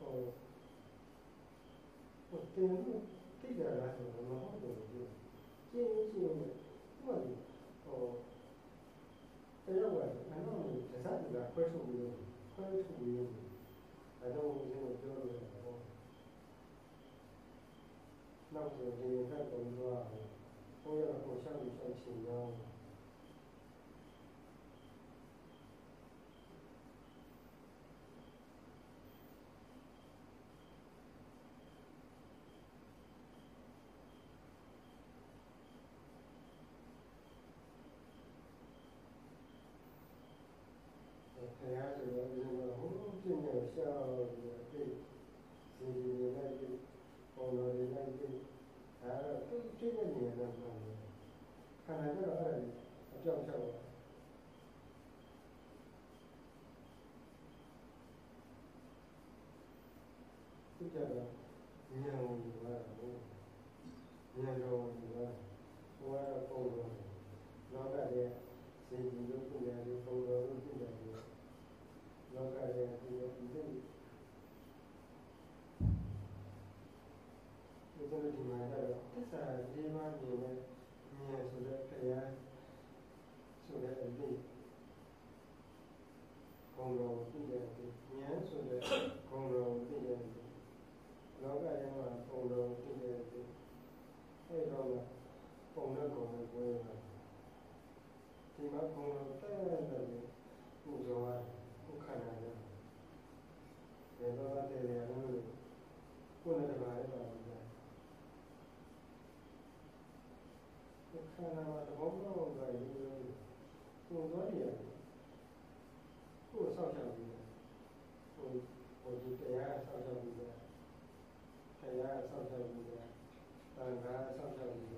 S2: တင်လို့သိကြလားဆိုတော့မဟုတ်ဘူးကျင်းချင်းနဲ့ဘာလို့တရားဝင်အနောက်ကိုသစ္စာကခွဲထုတ်ပြီးခွဲထုတ်ပြီးအဲ့တော့ဦးဇင်းတို့ပြောလို့ရတယ်ပေါ့နောက်ဆိုဒီဘက်ပုံသွားဘုရားကိုရှောက်ပြီးရှောက်ရှင်ရောဘုရားဆိုတော့ဒီလိုဟိုပြည့်နေရှောက်ပြီးပြည့်စီစီနေလိုက်ပြည့်ပေါ်တော်နေလိုက်ပြည့်ဒါတော့သူ့ပြည့်နေနေတော့မှန်တယ်ခန္ဓာကတော့အဲ့ဒါအကြောင်းချက်ပါသူကြတော့ဉာဏ်ကိုယူရတာဘုဉာဏ်တော်ကိုယူရဘုရားပုံတော်လောကရဲ့စေတီလို့ပြရတယ်ပုံတော်လို့ပြရတယ်လောကရဲ့ဒီလိုဒီလိုဒီမှာတော့သစ္စာလေးပါးမြင်တဲ့ဉာဏ်ဆိုတဲ့တရားဆိုတဲ့အလေးဘုံတော်ပြရတယ်ဉာဏ်ဆိုတဲ့ဘုံတော်ပြရတယ်လောကရဲ့မှာဘုံတော်ပြရတယ်ဒီမှာဘုံတော်တဲ့ပူဇော်ရဥက္ခဏာရဘယ်တော့တည်းရလို့ကိုယ်နဲ့တပါးရပါဘူးဗျာဥက္ခဏာမှာသဘောပေါက်သွားရင်ပူဇော်ရတယ်ကိုယ်ဆောက်ချပြီးဟိုဒီတရားဆောက်ချပြီးတရားဆောက်ချပြီးတန်ခါဆောက်ချပြီး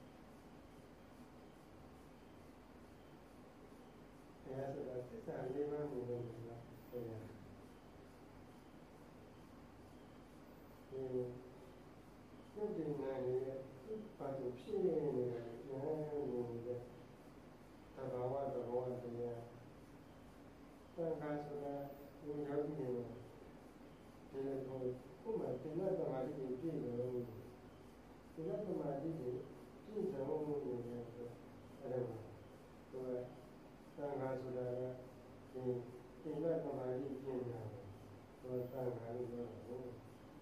S2: တရားဆိုတာသစ္စာလေးပါးကိုလည်းပြောရတယ်ဒီရုပ်တည်နေရဲ့ပါတုဖြစ်နေတဲ့ဉာဏ်နေတဲ့သဘာဝတရားတန်ခါဆိုတာဘုရားကြည့်နေဒီလိုဥပမာတင်တဲ့သမာဓိကိုပြည့်လို့တင်တဲ့သမာဓိကိုပြည့်စုံမှုနေတယ်ဆိုအဲ့ဒါကိုသံဃာဆိုတာကဒီတင်တဲ့သမာဓိပြည့်နေတာကိုသံဃာလို့ပြောတာကို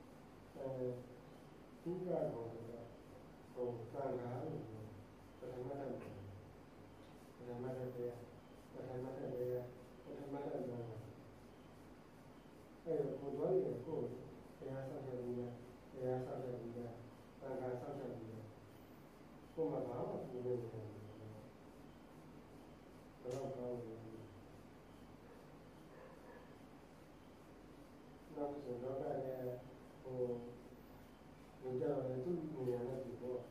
S2: ဒီကတော့ဆိုတာဟိုသံဃာလို့ပထမတည်းပထမတည်းတရားအဲ့တော့ကိုယ်တော်ရဲ့ကိုယ်တရားဆောက်ရပြီးတရားဆောက်ရပြီးသံဃာဆောက်ရပြီးကိုယ်မှာဘာမှမလုပ်ဘူးဘယ်တော့ကောင်းလဲနောက်ဆိုတော့လည်းဟိုလူကြတယ်သူ့နေရာနဲ့ဒီတော့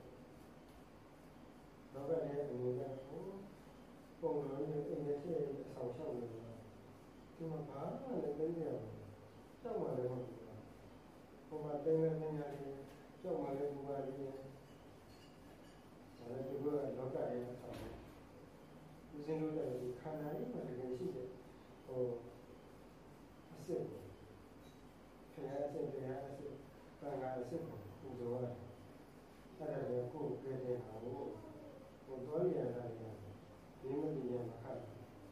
S2: တော့လည်းအနေနဲ့ပုံတော်ရဲ့အင်းရဲ့ဆောင်ရှောက်နေတယ်ဒီမှာဘာမှလည်းသိနေရတယ်ကြောက်မှလည်းမဟုတ်ဘူး။ဟိုမှာတင်းနေနေရတယ်ကြောက်မှလည်းဘူပါလိမ့်မယ်။ဒါလည်းဒီလိုလောကရဲ့အဆောင်။ဦးဇင်းတို့လည်းဒီခန္ဓာလေးမှာတကယ်ရှိတယ်။ဟိုအစစ်ခရယာစစ်တရားအစစ်ကံကအစစ်ကိုပူဇော်ရတယ်။အဲ့ဒါလည်းကိုယ်ကြည့်တဲ့ဟာကိုဟိုတော်ရတာလည်းဒီမဒီရမှာခတ်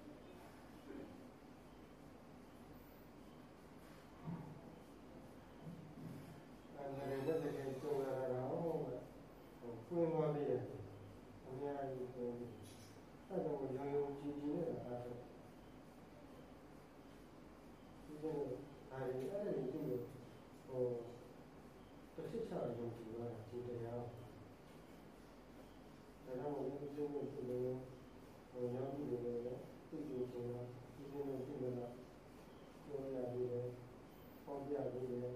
S2: အဲ့ဒါလည်းတကယ်ကြုံရတာဟုတ်ကဲ့ဖွင့်သွားပြီအများကြီးဆိုအဲ့ဒါကိုရောင်ရုံကြည်ကြည်နဲ့အားထုတ်ဒီလိုအဲ့ဒီကြည့်လို့ဟိုတစ်ချက်ချရုံကြည်သွားဒီတရားဒါကြောင့်ဒီလိုမျိုးဒီလိုဟိုရောင်ကြည့်လို့လည်းသိကြည့်ချင်တာဒီလိုမျိုးကြည့်လို့ပြောရပြီးတယ်ပေါ်ပြပြီးတယ်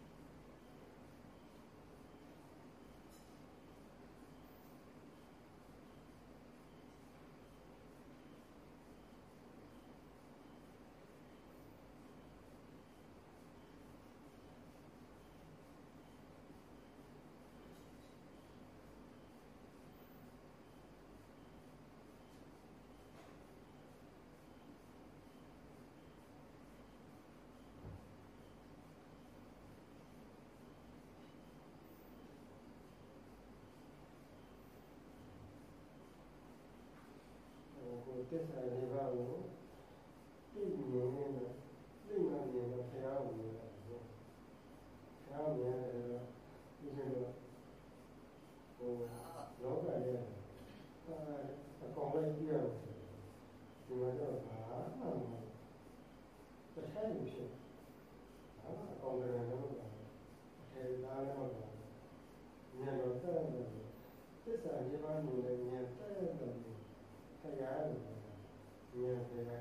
S2: သစ္စာလေးပါးကိုသိမြင်နေတာသိမှမြင်တော့ဘုရားကိုမြင်တာဘုရားမြင်တယ်ဒီလိုဟိုလောကရဲ့အကောင်လိုက်ပြရတယ်ဒီမှာတော့ဘာမှမတစ်ထိုင်ဖြစ်ဘာမှအကောင်လည်းမဟုတ်ပါဘူးအဲဒါလည်းမဟုတ်ပါဘူးဉာဏ်တော်တဲ့သစ္စာလေးပါးကိုလည်းဉာဏ်တဲ့တရားလို့ဉာဏ်တရား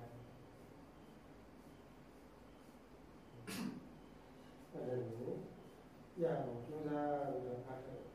S2: အဲ့ဒါကိုရအောင်ကြိုးစားပြီးတော့အားထုတ်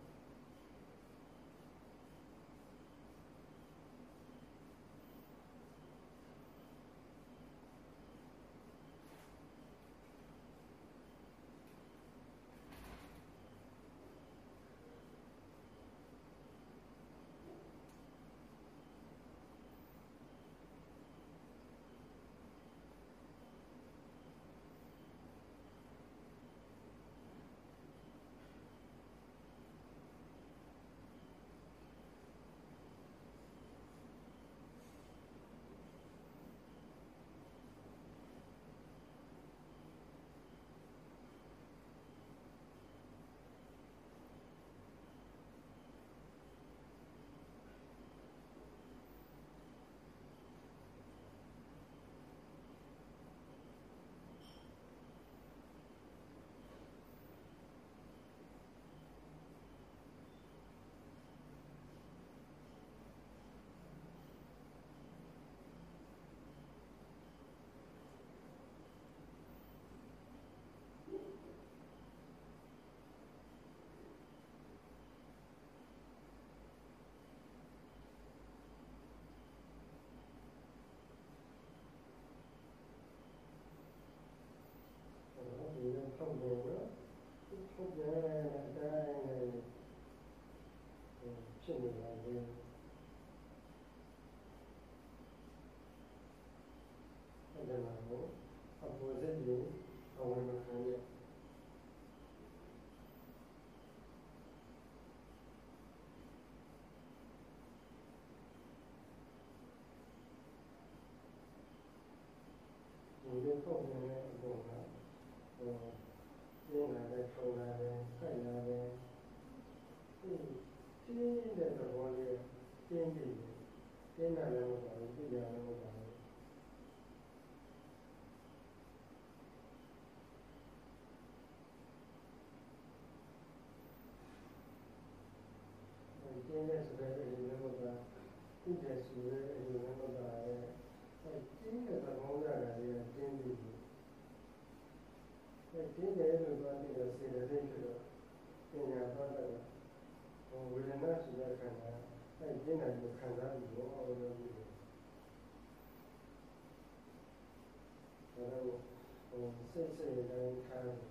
S2: အဲ့ဒါကိုအပေါ်စက်ကြီးအဝင်မခံရဒီလိုပုံစံနဲ့အပေါ်ကကျင်းလာတဲ့ထုံလာတဲ့ခိုက်လာတဲ့ဒီတဲ့သဘောလေးကျင်းပြီးကျင်းလာလည်းမပါဘူးပြရလည်းမပါဘူးကျင်းတဲ့ဆိုတဲ့အရင်လည်းမပါပြတဲ့ဆိုတဲ့အရင်လည်းမပါရဲ့အဲကျင်းတဲ့သဘောရတာလေးကျင်းပြီးကျင်းတယ်လို့ပြောပြီးတော့စေတသိက်ဆိုတော့ပညာသွားတယ်ဝေဒနာဆိုတဲ့ခန္ဓာအဲကျင်းတယ်လို့ခံစားပြီးတော့အော်လို့ပြီးတော့စိတ်တိုင်းခါတယ်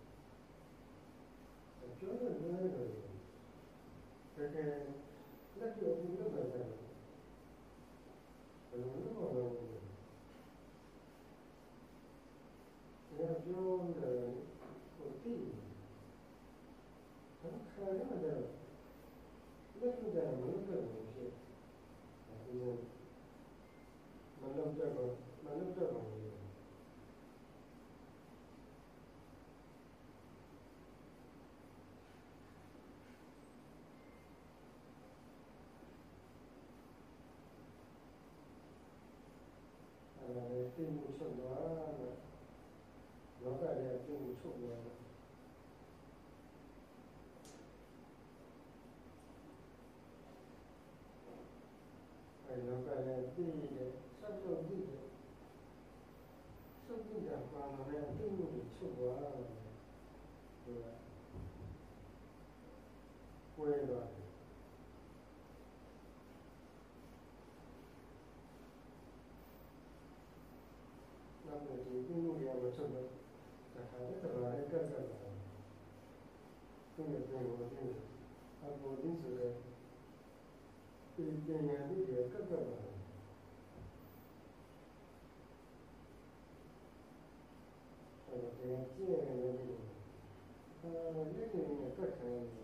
S2: ပြောလို့လွယ်တယ်တကယ်လက်တွေ့အလုပ်လုပ်တယ်ဘယ်လိုလုပ်မလဲပြောတယ်ဟိုတိဘာခါရတယ်လက်တွေ့တယ်မလုပ်တယ်ဖြစ်ဒီမလုပ်တော့မလုပ်တော့ဘူးသိမှုချုပ်သွားတယ်လောကရဲ့သိမှုချုပ်သွားတယ်အဲလောကရဲ့သိတဲ့စပ်လို့သိတဲ့စုပ်ပြီးတာပါလာတဲ့သိမှုတွေချုပ်သွားတယ်ဆိုတာကိုယ်တော့နောက်ဒီသိမှုတွေမချုပ်တော့ဒါခါတဲ့ဘာလဲကတ်တာသူ့ရဲ့ပြောလို့သိတယ်အပေါ်ဒီဆိုတဲ့ပညာတွေကတ်တာအဲဒီကျင့်ရတယ်လို့လက်တွေနဲ့ကတ်ခံရတယ်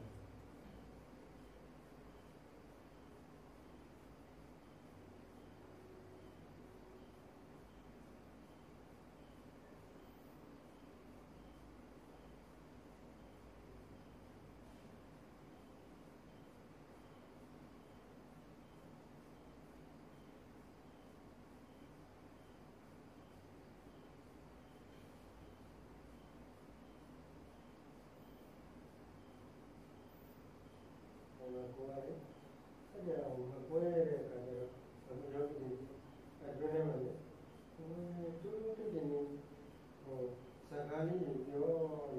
S2: ကိုယ်လည်းအဲ့ဒါကိုမပွဲတဲ့အခါကျတော့ဘယ်လိုလုပ်လဲအတွင်းထဲမှာလေတူတူတည်နေဟိုစကားလေးပြောနေ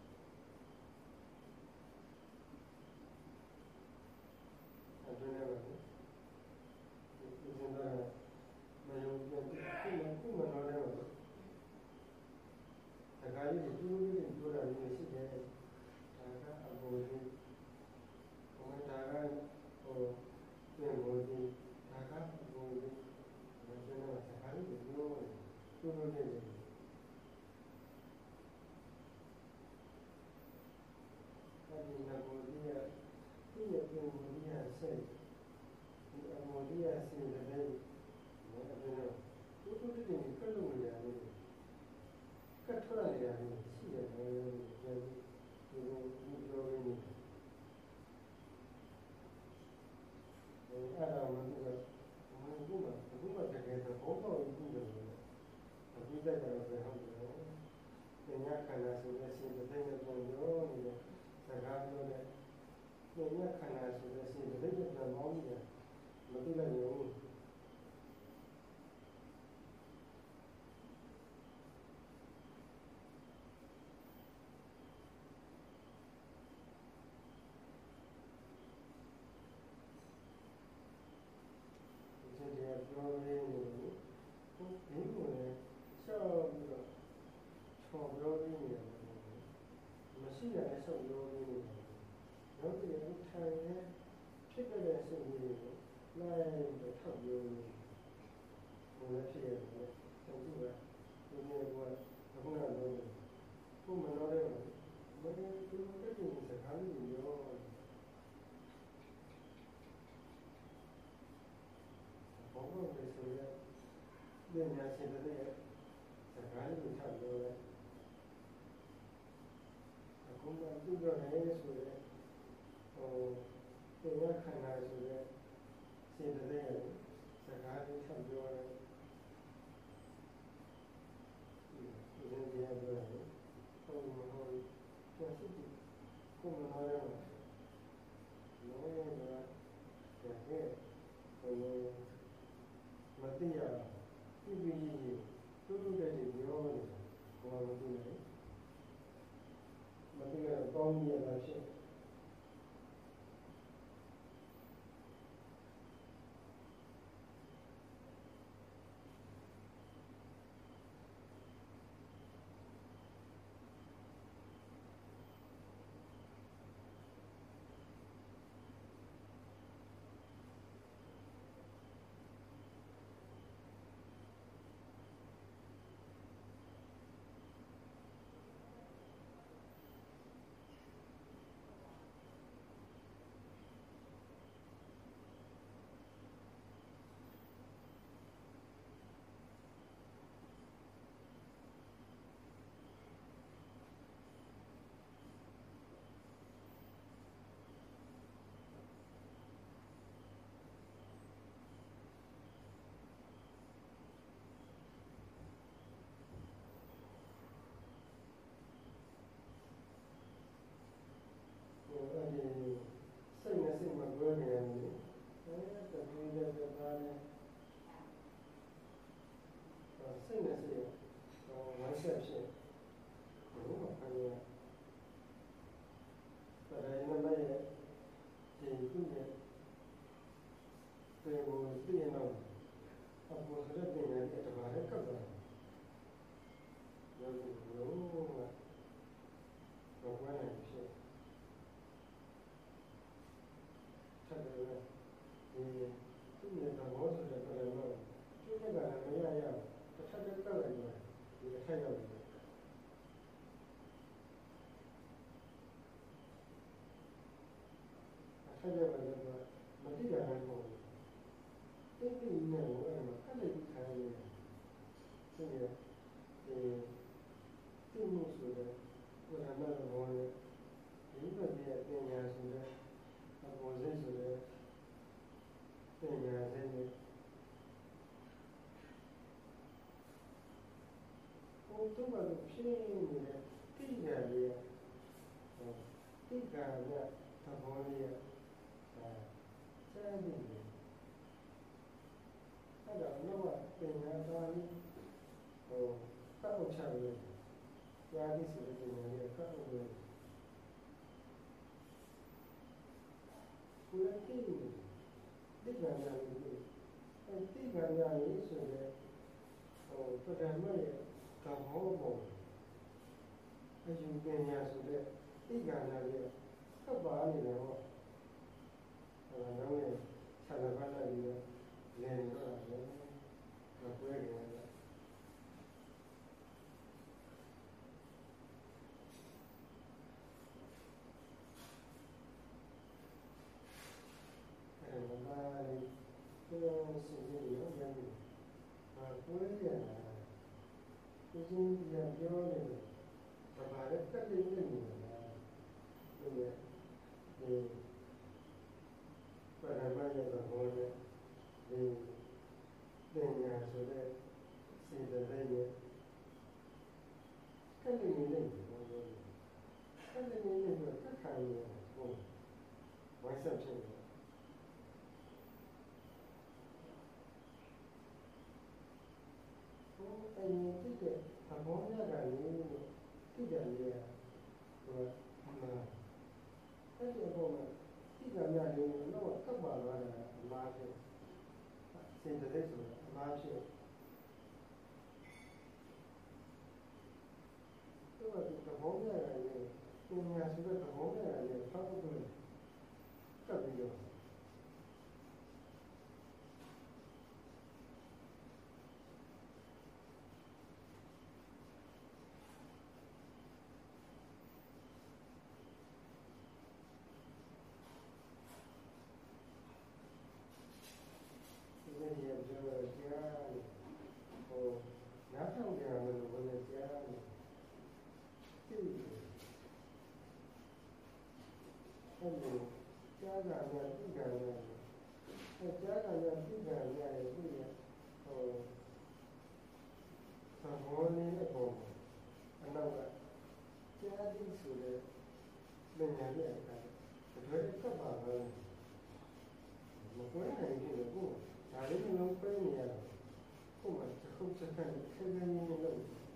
S2: အတွင်းထဲမှာဒီစင်တော့မယုံကြည်ခုမတော်တယ်စကားလေးတူတူလေးပြောတာလေးရှိတယ်ဒါကအပေါ်ကြီးဒါကဟိုပြန်လို့ဒီဒါကဘုံဒီမကျန်တော့စကားလေးပြောတယ်သူတို့နေတယ်အဲဒီကဘုံဒီကဒီရဲ့ဘုံဒီကဆက်ဒီအမောဒီကဆက်တဲ့လည်းအဲဒီတော့သူတို့တည်းကလုံးနေရတယ်ကတ်ထွက်ရတယ်ရှိတယ်ဒီလိုပြောရင်းအဲ့ဒါမှမဟုတ်ဘူးတကယ်တော့ဘောတော့ဘူးလို့အခုတက်တယ်ပဲဟုတ်တယ်။ဉာဏ်ခန္ဓာဆိုတဲ့สิ่งတစ်ခုနဲ့ပုံရောနေတဲ့စကားပြောတဲ့ဉာဏ်ခန္ဓာဆိုတဲ့สิ่งတစ်ခုနဲ့ပေါင်းနေတာမသိလိုက်ဘူး။ပြောရင်းနဲ့ဒီကိုလည်းရှောက်ပြီးတော့ချော်ပြောရင်းနဲ့မရှိရတဲ့ရှောက်ပြောရင်းနဲ့နောက်တည်းထိုင်နေဖြစ်တဲ့စိတ်ကြီးကိုလိုက်တော့ထောက်ပြောရင်းဘယ်လိုဖြစ်ရလဲသူကဆိုတဲ့ပညာရှင်တွေရဲ့စကားလေးထပ်ပြောတယ်အခုမှသူပြောနေဆိုတဲ့ပညာခန္ဓာဆိုတဲ့ရှင်တွေရဲ့စကားလေးထပ်ပြောတယ်ဒီလိုပြောတယ်ဟုတ်မဟုတ်ပြန်စစ်ကြည့်ကိုမနာရဘူးနော်ဒါကဲမတိရပြည့်ပြည့်ကြီးတူတူတဲ့ပြောနေဘာလို့ဒီလဲမတိရကောင်းကြီးရတာရှိစိတ်နဲ့စိတ်မကွဲနေတယ်တပင်းတဲ့သားနဲ့စိတ်နဲ့စိတ်ဝမ်းဆက်ဖြစ်ဘုရားခံရတဲ့နမရဲ့ဒီကုရဲ့ပြေကိုသိရင်တော့အပေါ်ကတဲ့ဉာဏ်နဲ့တပါးနဲ့ကပ်သွားတယ်ရောတော့ဘာလဲဖြစ်ဆက်တယ်ဒီသူ့ရဲ့သဘောဆိုတဲ့ကလေးတော့ကျိုးတဲ့ကလည်းမရရတစ်ခါတည်းတက်လိုက်တယ်ဒီတစ်ခါရောက်တယ်ဆက်ရပါတယ်မတိရနိုင်ဘူးတိတ်တိတ်နဲ့ဟိုအဲ့မှာကလေးကြီးခိုင်းနေတယ်သူရဲ့တိမှုဆိုတဲ့ဝိရဏဘောရဲ့ဒီဘက်ရဲ့ပညာဆိုတဲ့အပေါ်စိတ်ဆိုတဲ့ပညာစိတ်နဲ့ဟိုသူ့ဘာလို့ဖြစ်နေတဲ့တိညာလေးတိက္ခာရသဘောလေးစမ်းနေတယ်အဲ့ဒါတော့ပညာသားလေးကောက်ချရတယ်ရာဒီဆိုတဲ့ပညာလေးကောက်လို့ကိုယ်တိတိက္ခာရလေးတိက္ခာရလေးဆိုတဲ့ပဒမရဲ့သဘောပေါ်အယူပညာဆိုတဲ့တိက္ခာရလေးကပ်ပါနေတယ်ဟောတော့လည်းဆန္ဒပါလာပြီးတော့လင်းတော့တယ်မကွဲကြဘူးအဲ့ဒါလည်းပြောစီစဉ်ရအောင်ပြန်ပြီးကွဲကြတာသူချင်းပြန်ပြောနေတယ်ဘာလဲတက်နေနေတယ်လို့ဒီပရမရဲ့သဘောနဲ့ဒီပညာဆိုတဲ့စေတသိက်ရဲ့ကလေးလေးနဲ့ပြောလို့ကလေးလေးနဲ့တက်ခံရဟုတ်ဝိုင်းဆက်ဖြစ်တယ်ဟိုအရင်တိတဲ့သဘောရကလေးတိတယ်လေဟိုအဲ့ဒီအပေါ်မှာတိကမြလေးတော့ကပ်ပါလာတယ်အလားဖြစ်စင်တဲ့ဆိုတာအလားဖြစ်တော့ဒီသဘောရကလေးပညာဆိုတဲ့သဘောရကလေးဆောက်ဖို့ကပ်ပြီးတော့ဒီနေ့ပြောတရားနားထောင်ကြရမယ်လို့ဘယ်နဲ့ကြားလဲသိတယ်အဲ့လိုကြားတာနဲ့သိတာနဲ့အဲ့ကြားတာနဲ့သိတာနဲ့လည်းသိရဟိုသဘောနေတဲ့ပုံအနောက်ကကြားသိဆိုတဲ့ဉာဏ်နဲ့အခါတကယ်ကပ်ပါပဲမကွဲနိုင်ဘူးလို့ကိုဒါလေးမျိုးပဲနေရတာကိုမှတစ်ခုတစ်ခါခဲခဲရင်းရင်းလုပ်အဲ့ဒါ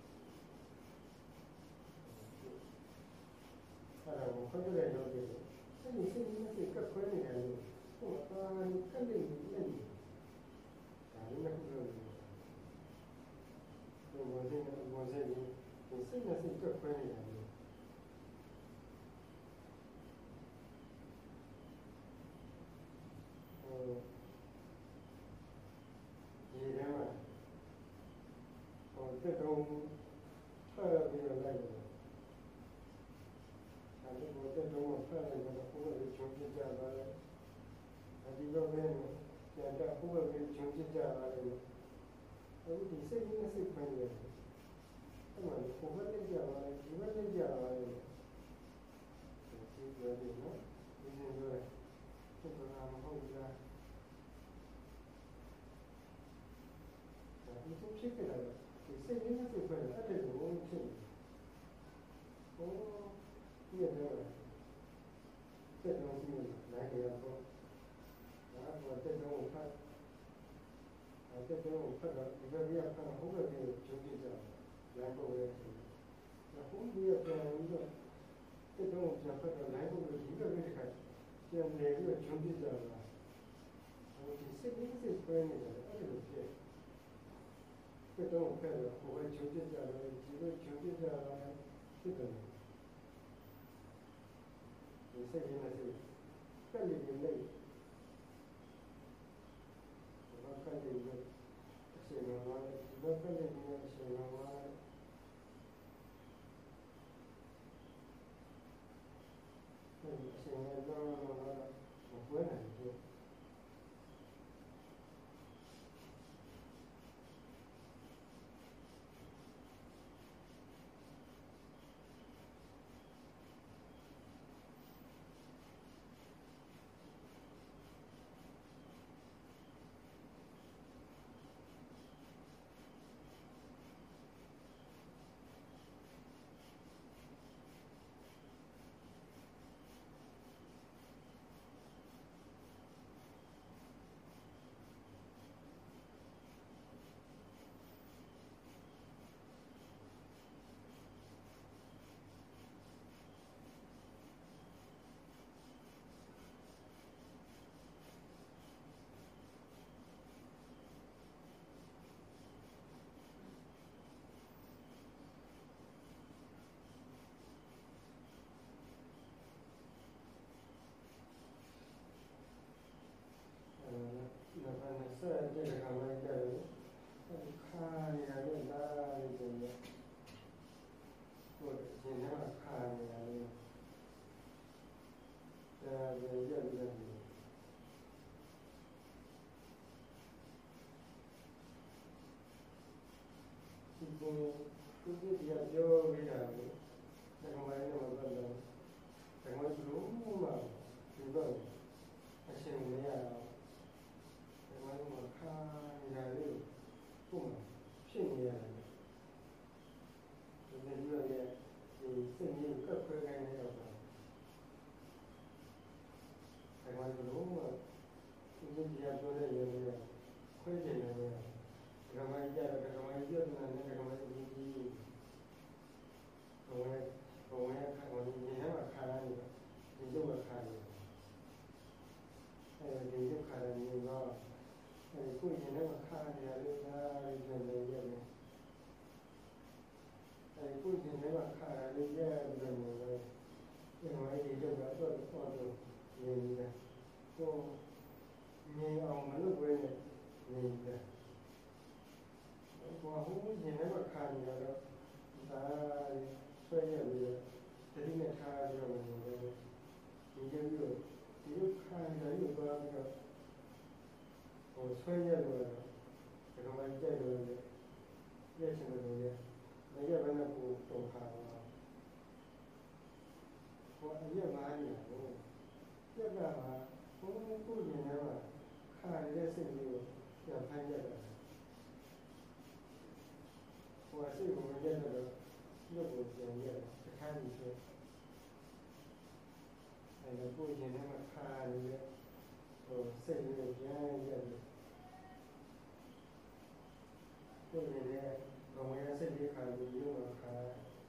S2: ကိုခွဲရတဲ့လုပ်တယ်အဲ့ဒီစိတ်နဲ့စိတ်ကပ်ခွဲနေတယ်လို့ကိုသာကပ်နေနေတယ်ဒါလေးနဲ့ခုလုပ်တယ်ကိုဝင်စေကိုစိတ်နဲ့စိတ်ကပ်ခွဲနေတယ်လို့ဒီထဲမှာတက်တော့ဖတ်ပြီးတော့လိုက်တယ်။အဲဒီတော့တက်တော့ဖတ်လိုက်တော့ဘုရားကိုချုံပြကြပါလေ။အဲဒီတော့လည်းကျန်တဲ့ဘုရားကိုချုံပြကြပါလေ။အဲဒီစိတ်နဲ့စိတ်ပိုင်းရတယ်။အဲ့မှာဘုရားနဲ့ကြပါလေဒီဘက်နဲ့ကြပါလေ။ဒီလိုတယ်နော်။ဒီလိုတော့ဘုရားမဟုတ်လား။ဒီလိုဖြစ်ကြတယ်ဒီစိတ်ရင်းနဲ့စိတ်ပဲအဲ့ဒါကိုဖြစ်နေ။ဟိုဒီရတယ်တက်တော့ဒီလိုက်ရတော့ဒါကတော့တက်တော့ဖတ်တက်တော့ဖတ်တော့ဒီဘက်ကဖတ်ဟိုဘက်ကိုချုပ်ပြကြတယ်။လိုက်ပေါ်ရဲဆို။အခုဒီရပြန်ပြီးတော့တက်တော့ပြန်ဖတ်တော့လိုက်ပေါ်ဒီဘက်ကတစ်ခါပြန်နေပြီးတော့ချုပ်ပြကြတာ။ဟိုဒီစိတ်ရင်းစိတ်ပဲနေတယ်အဲ့ဒါကိုဖြစ်တက်တော့ဖတ်တော့ဟိုဘက်ချုပ်ပြကြတယ်ဒီဘက်ချုပ်ပြကြတယ်ဖြစ်တယ်ဒီစိတ်ရင်းနဲ့စိတ်ကပ်နေနေလေဘာကပ်နေလဲအရှင်တော်ကဒီဘက်ကပ်နေနေအရှင်တော်ကအရှင်တော်ကဘွဲနိုင်တယ်ဆက်တဲ့ခါမှကြတယ်ခါနေရတယ်လားဒီလိုဟိုဒီနေ့ခါနေရတယ်ဒါကြည့်ရတယ်ဒီကိုဒီပြောပြီးတာလေဒါကမှလည်းမဟုတ်တော့ဒါမှမဟုတ်ဘူးမှာဒီတော့အရှင်မရတော့ဘာလို့ခါနေရတယ်ပုံမှန်ဖြစ်နေရတယ်ဒီလိုမျိုးရဲ့ဒီစိတ်ကြီးကပ်ခွဲခိုင်းနေတော့ဒါမှမဟုတ်ဒီလိုပြောတဲ့ရေတွေခွဲနေတယ်ကမ္ဘာကြီးကြတော့ကမ္ဘာကြီးပြောနေတာနဲ့ကမ္ဘာကြီးကြီးဘဝခါဒီနေ့မှာခါရနေဒီလိုခါနေအဲဒီလိုခါနေတော့ကိုယ်ရင်ထဲမှာခါနေရတယ်ဒါတွေလည်းရတယ်ကိုယ်ရင်ထဲမှာခါရတယ်ရတယ်ဒီမှာဒီတော့တော့နေနေတာကိုမြင်အောင်မလုပ်ဘဲနဲ့နေတာဘာလို့ရင်ထဲမှာခါနေရတော့ဒါဆွဲရပြီးတတိနဲ့ထားရတော့နေတယ်ဒီလိုခါနေရတော့ပြီးတော့ဟိုဆွဲရတော့ဒီလိုမှကြိုက်လို့ရရက်ချင်လို့ရက်မရက်ဘဲနဲ့ကိုတုံခါတော့ဟိုအရက်9နေကိုရက်ကမှာဘုံကိုမြင်နေမှာခါရတဲ့စိတ်လေးကိုပြန်ဖမ်းရတယ်ဟိုစိတ်ကိုမရက်တော့ရုပ်ကိုပြန်ရက်တခါကြီးဆိုအဲဒါကိုမြင်နေမှာခါရတဲ့ဟိုစိတ်လေးကိုပြန်ရက်ကိုမြင်တဲ့ဘဝရဲ့စိတ်လေးခါပြီးရုပ်မှာခါ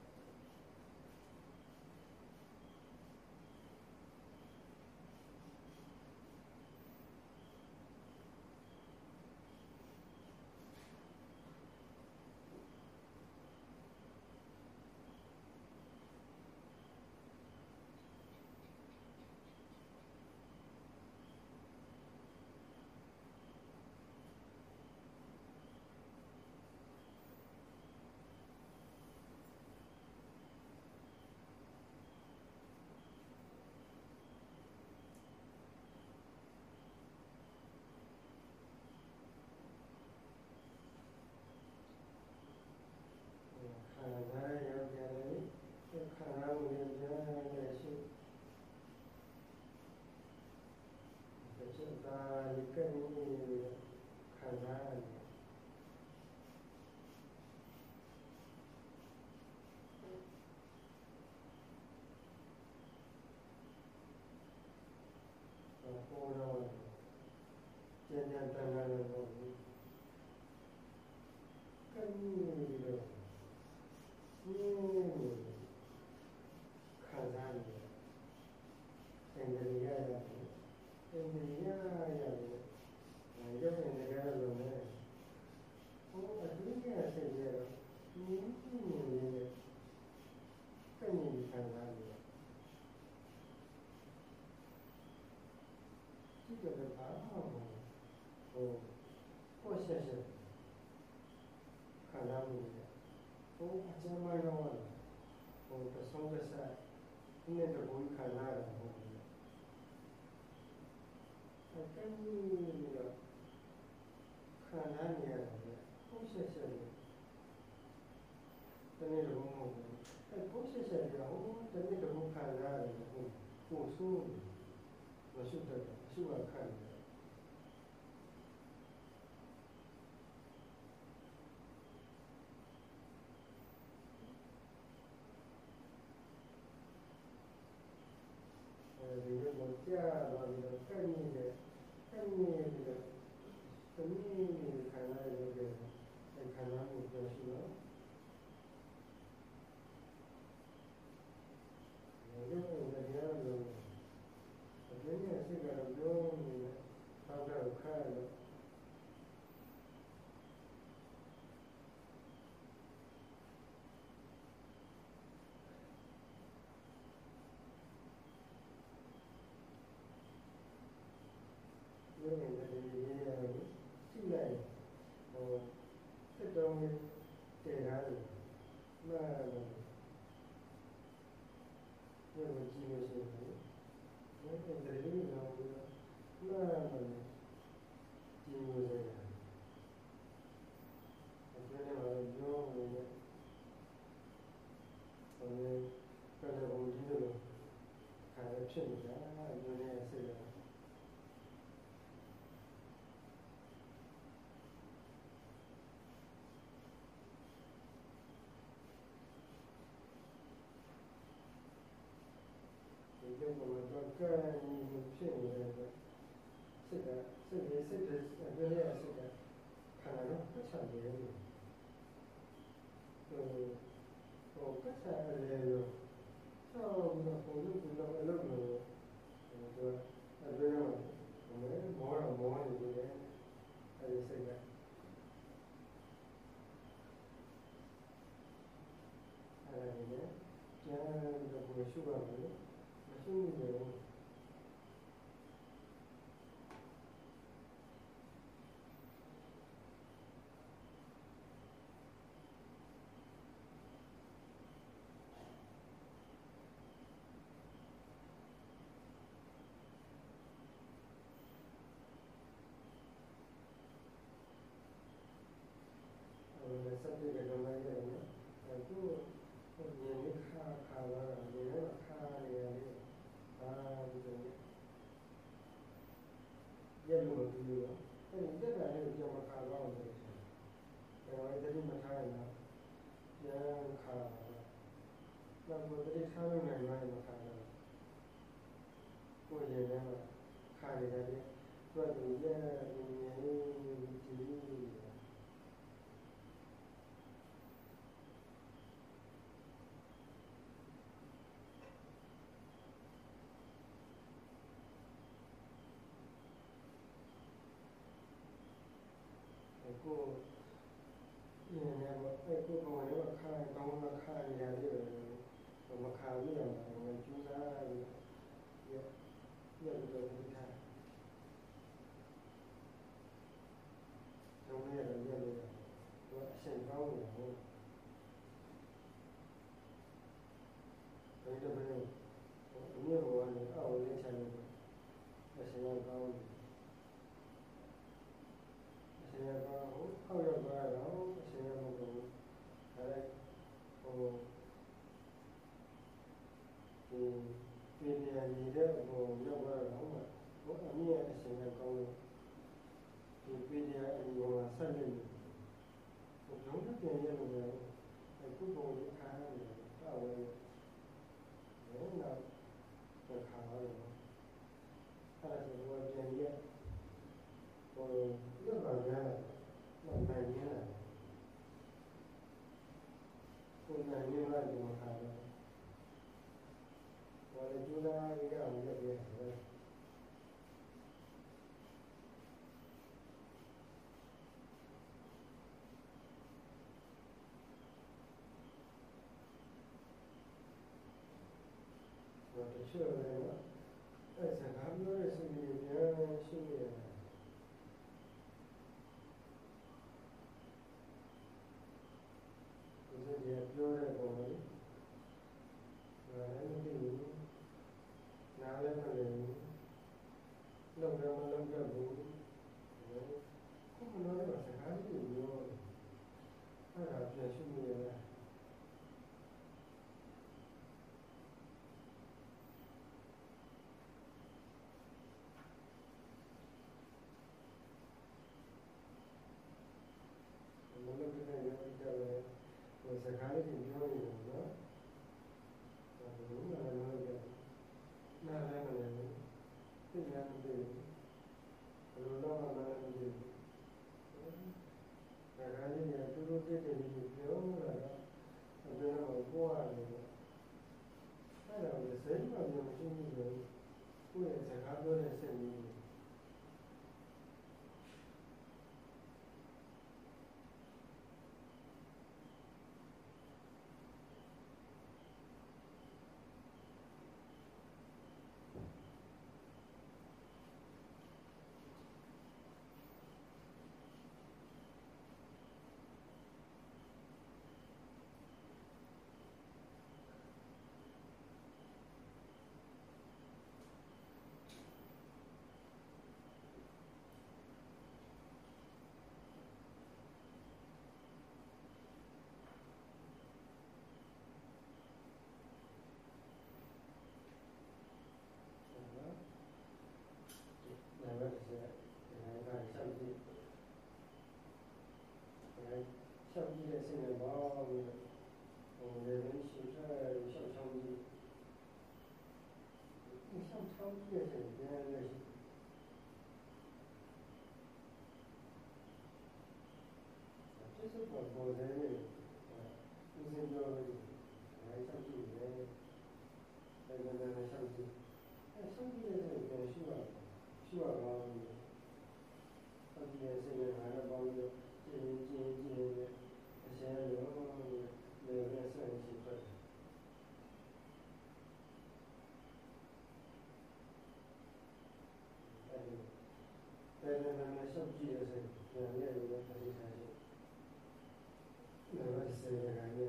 S2: ဖြစ်နေတာလူတွေစိတ်က ရုပ်ကတော့ကဲဖြစ်နေတယ်စိတ်ကစိတ်ရဲ့စိတ်ရဲ့ပြောရစိတ်ကခန္ဓာတော့ပတ်ချတယ်ဟိုပတ်ချတယ်လို့ဆောင်းတော့ဘုံလူကတော့အလုပ်လို့သူအဲ့ဒါမောနေတယ်အဲ့ဒီစိတ်ကအဲ့ဒါလည်းကျန်တော့ဘယ်ရှိပါ့မလဲမရှိဘူးလေ subject ကတော့လည်းရတယ်အခုဒီနေ့ခါလာတာဒီနေ့ခါနေရတယ်ဒီလိုရက်လို့ဒီလိုအဲ့ဒီတက်ကလည်းကြောင်ခါတော့တယ်ဒါပေမဲ့တတိမထားရလားပြန်ခါလာတော့တတိထားလို့နိုင်မှာမခါလာကိုယ်ရဲ့လည်းခါရတယ်တော့ဒီရက်ဒီကိုဒီနေ့အဲ့ကိုကောင်လည်းခါကောင်းမှခါရတယ်မခါဘူးလားကျူးစားရက်တော့ဒီထားတော့လည်းရက်တော့အရှင်ကောင်းတယ်ဟုတ်ဒါပေမဲ့အမြဲဘောကနေအောက်လေးချင်တယ်အရှင်ကောင်းတယ်အရှင်ကောင်းဟုတ်အောက်ရောက်သွားတော့အရှင်မဟုတ်ဘူးဒါလည်းဒီပြည်နေတဲ့ဟိုရောက်သွားတော့ဟိုအမြဲအရှင်ကောင်းတယ်ဒီပြည်ရဲ့အရင်ကဆက်နေတယ်ဘုံနဲ့ပြန်ရလို့လည်းအခုပုံလေးခါရတယ်အောက်ဝဲတော့တော့ခါရတယ်အဲ့ဒါဆိုတော့ပြန်ရဟိုလောက်ပါများတော့နိုင်ရတာကိုယ်နိုင်ရတာဒီမှာခါတော့ဘာလဲကျူလာရအောင်ရက်ပြတယ်တချို့လည်းအဲ့စကားပြောတဲ့စိတ်ကြီးပြန်ရှိနေတယ်ဒီလိုပြောတဲ့ပုံလေးဒါလည်းမသိဘူးနားလည်းမလည်ဘူးလောက်တော့မလောက်တော့ဘူးခုမလို့လည်းစကားကြီးပြောအဲ့ဒါပြန်ရှိနေတယ်စကားလေးပြောနေတယ်နော်ဒါကလည်းနားလည်းမလည်ဘူးသိလည်းမသိဘူးဘယ်လိုတော့မှလည်းမသိဘူးစကားလေးကတူတူတိတ်တိတ်ပြောတာကအပြင်မှာပွားနေတယ်အဲ့ဒါကိုစိတ်မှမရှိဘူးကိုယ့်ရဲ့စကားပြောတဲ့စိတ်ကြီး相机的现在包，人骑车上相机，你上相机的时间那些，就是我在那个，医生叫来相机来，那相机，相机的这个需要包，相机的这个还是包的，这。现在有没有在摄影机课程？在那相机的时候，两个人的拍摄开始，那个是那个感觉。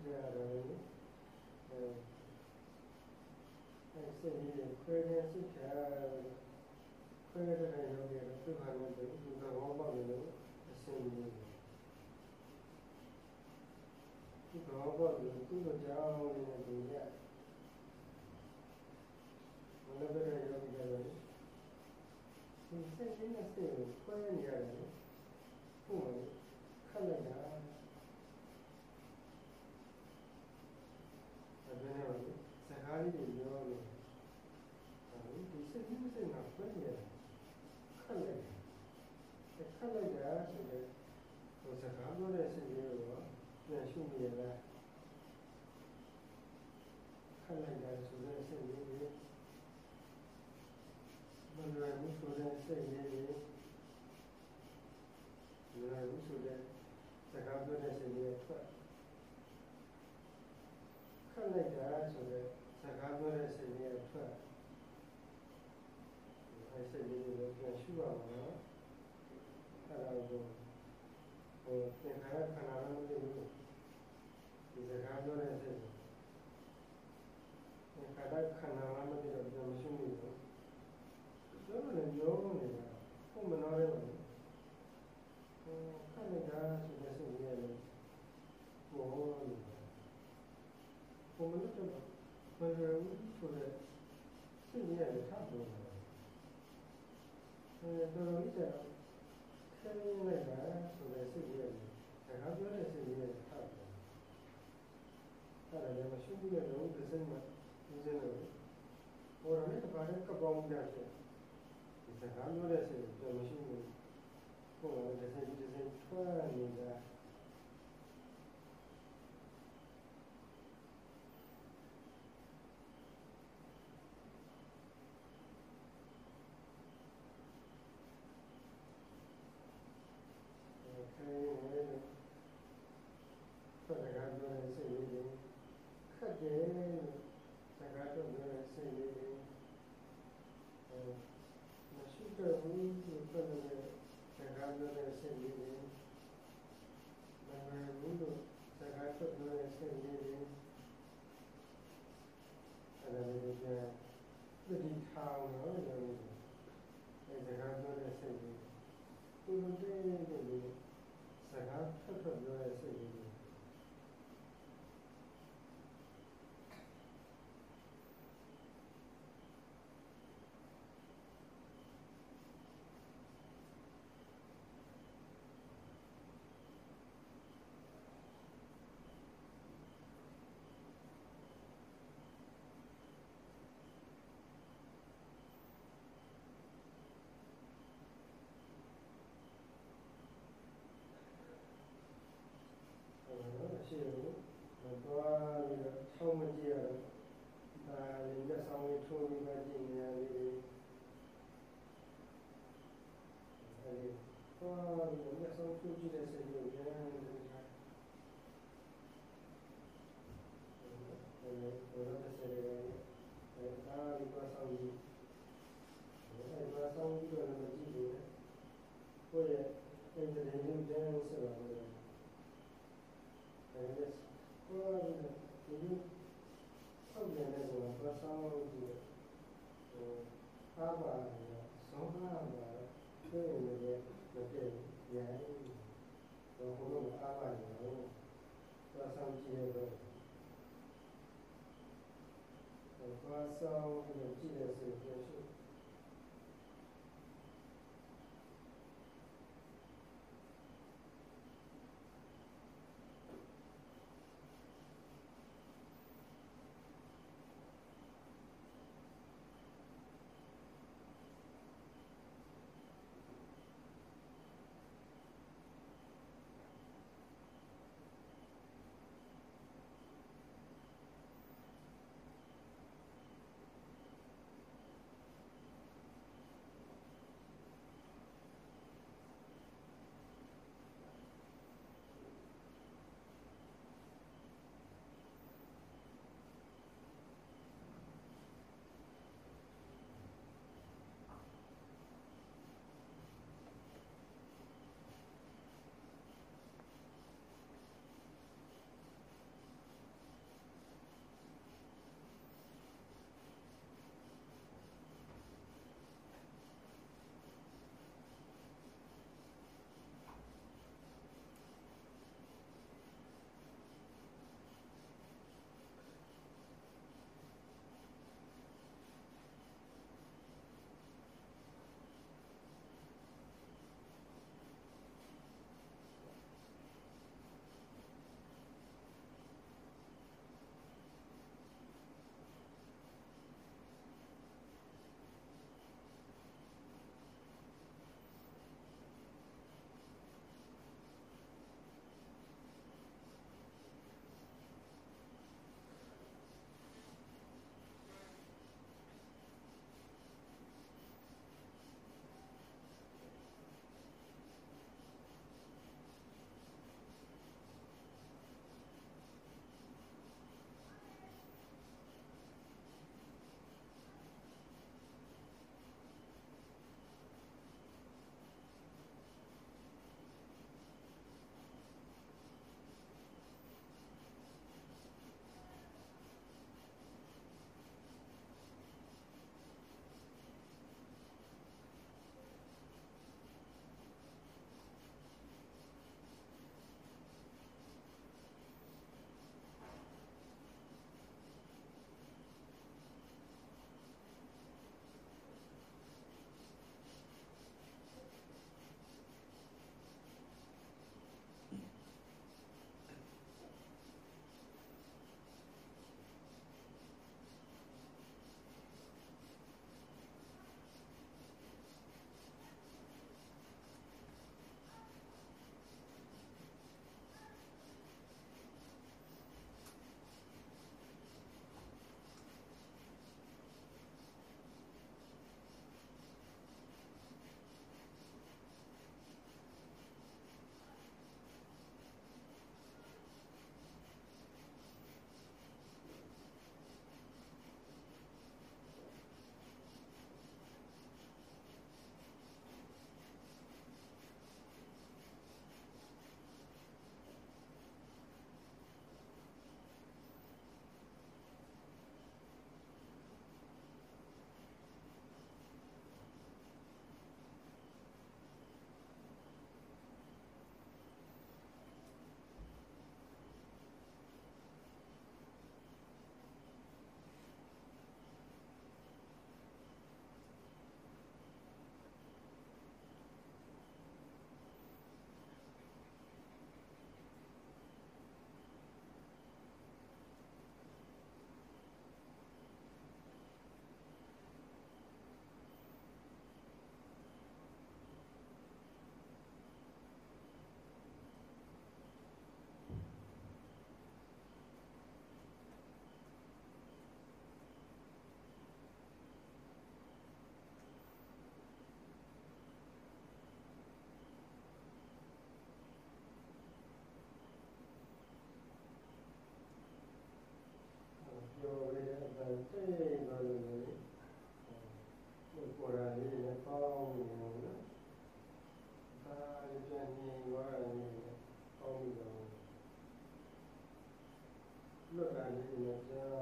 S2: ရတယ်စိတ်ကြီးခွဲတဲ့စိတ်ချခွဲတဲ့ရုပ်ရည်သူ့ဟာနဲ့သူကဘောပေါက်နေလို့အစင်းကြီးသူကဘောပေါက်နေသူ့ကိုကြောင်းနေတဲ့သူရမနဘရဲ့ရုပ်ရည်တယ်ဒီစိတ်ကြီးနဲ့စိတ်ကိုခွဲနေရတယ်ပုံမှန်ခက်လိုက်တာအဲ့ဒါနဲ့စကားလေးတွေပြောလို့ဒီစိတ်ကြီးစိတ်ကခွဲနေတယ်ခက်လိုက်ခက်လိုက်တာဆိုတော့ဟိုစကားပြောတဲ့စိတ်ကြီးကိုပြန်ရှုနေရလားခက်လိုက်တာဆိုတဲ့စိတ်ကြီးတွေမလွယ်ဘူးဆိုတဲ့စိတ်ကြီးတွေလွယ်ဘူးဆိုတဲ့စကားပြောတဲ့စိတ်ကြီးထွက်ခက်လိုက်တာဆိုတဲ့စကားပြောတဲ့စိတ်ကြီးထွက်အဲ့စိတ်ကြီးတွေပြန်ရှုရမှာနော်အဲ့ဒါကိုသင်္ခါရခန္ဓာလုံးတွေဒီစကားပြောတဲ့စိတ်သင်္ခါရခန္ဓာလုံးတွေတော့ပြန်မရှုမိဘူးပြောလို့ပြောနေတာဘုမနာရဲဘူးခန္ဓာဆိုတဲ့စိတ်ကြီးလည်းဘောနေတာဘုမလို့တော့ဘယ်လိုဆိုတဲ့စိတ်ကြီးလည်းထားလို့တော်တော်ကြီးတယ်ဆင်းရဲလိုက်တာဆိုတဲ့စိတ်ကြီးလည်းစကားပြောတဲ့စိတ်ကြီးလည်းထားတယ်အဲ့ဒါလည်းမရှိဘူးလေတော့ဒီစိတ်မှာဒီစိတ်လို့ဟိုရတဲ့ဘာလဲကပောင်းကြတယ်ဒီစကားပြောတဲ့စိတ်ကိုမရှိဘူးဟိုလည်းဒီစိတ်ထွက်နေတာဆက်စကားပြောတဲ့စိတ်လေးတွေခက်တယ်စကားပြောတဲ့စိတ်လေးတွေမရှိတော့ဘူးဆိုတော့စကားပြောတဲ့စိတ်လေးတွေမမှန်ဘူးလို့စကားပြောတဲ့စိတ်လေးတွေအဲ့ဒါလေးကသတိထားလို့လည်းအဲစကားပြောတဲ့စိတ်လေးသူတို့တဲ့စကားထွက်ပြောတဲ့စိတ်လေးရှိတယ်တော့ပြီးတော့ဆောင်းမကြည့်ရတော့ဒါလည်းလက်ဆောင်လေးထိုးပြီးမှကြည့်နေရတယ်အဲဒီတော့လက်ဆောင်ထိုးကြည့်တဲ့စိတ်ကိုပြန်နေတယ်ဘယ်လိုလဲဆိုတော့ဒါဒီပါဆောင်ကြီးအဲဒီပါဆောင်ကြီးတော့လည်းကြည့်တယ်ကိုယ့်ရဲ့အင်တာနက်နဲ့ပြန်ဆက်လာတယ်အဲဒီကိုယ်ကဒီဆောက်ပြန်တဲ့ကောင်ကဆောင်းလို့ဒီအားပါဆောင်းပါဆွေးနေတဲ့မတည့်ရိုင်းတော့ဘုလို့အားပါနေတော့ဆောင်းကြည့်ရတော့ဆောင်းကြည့်ရစေပြန်ရှိ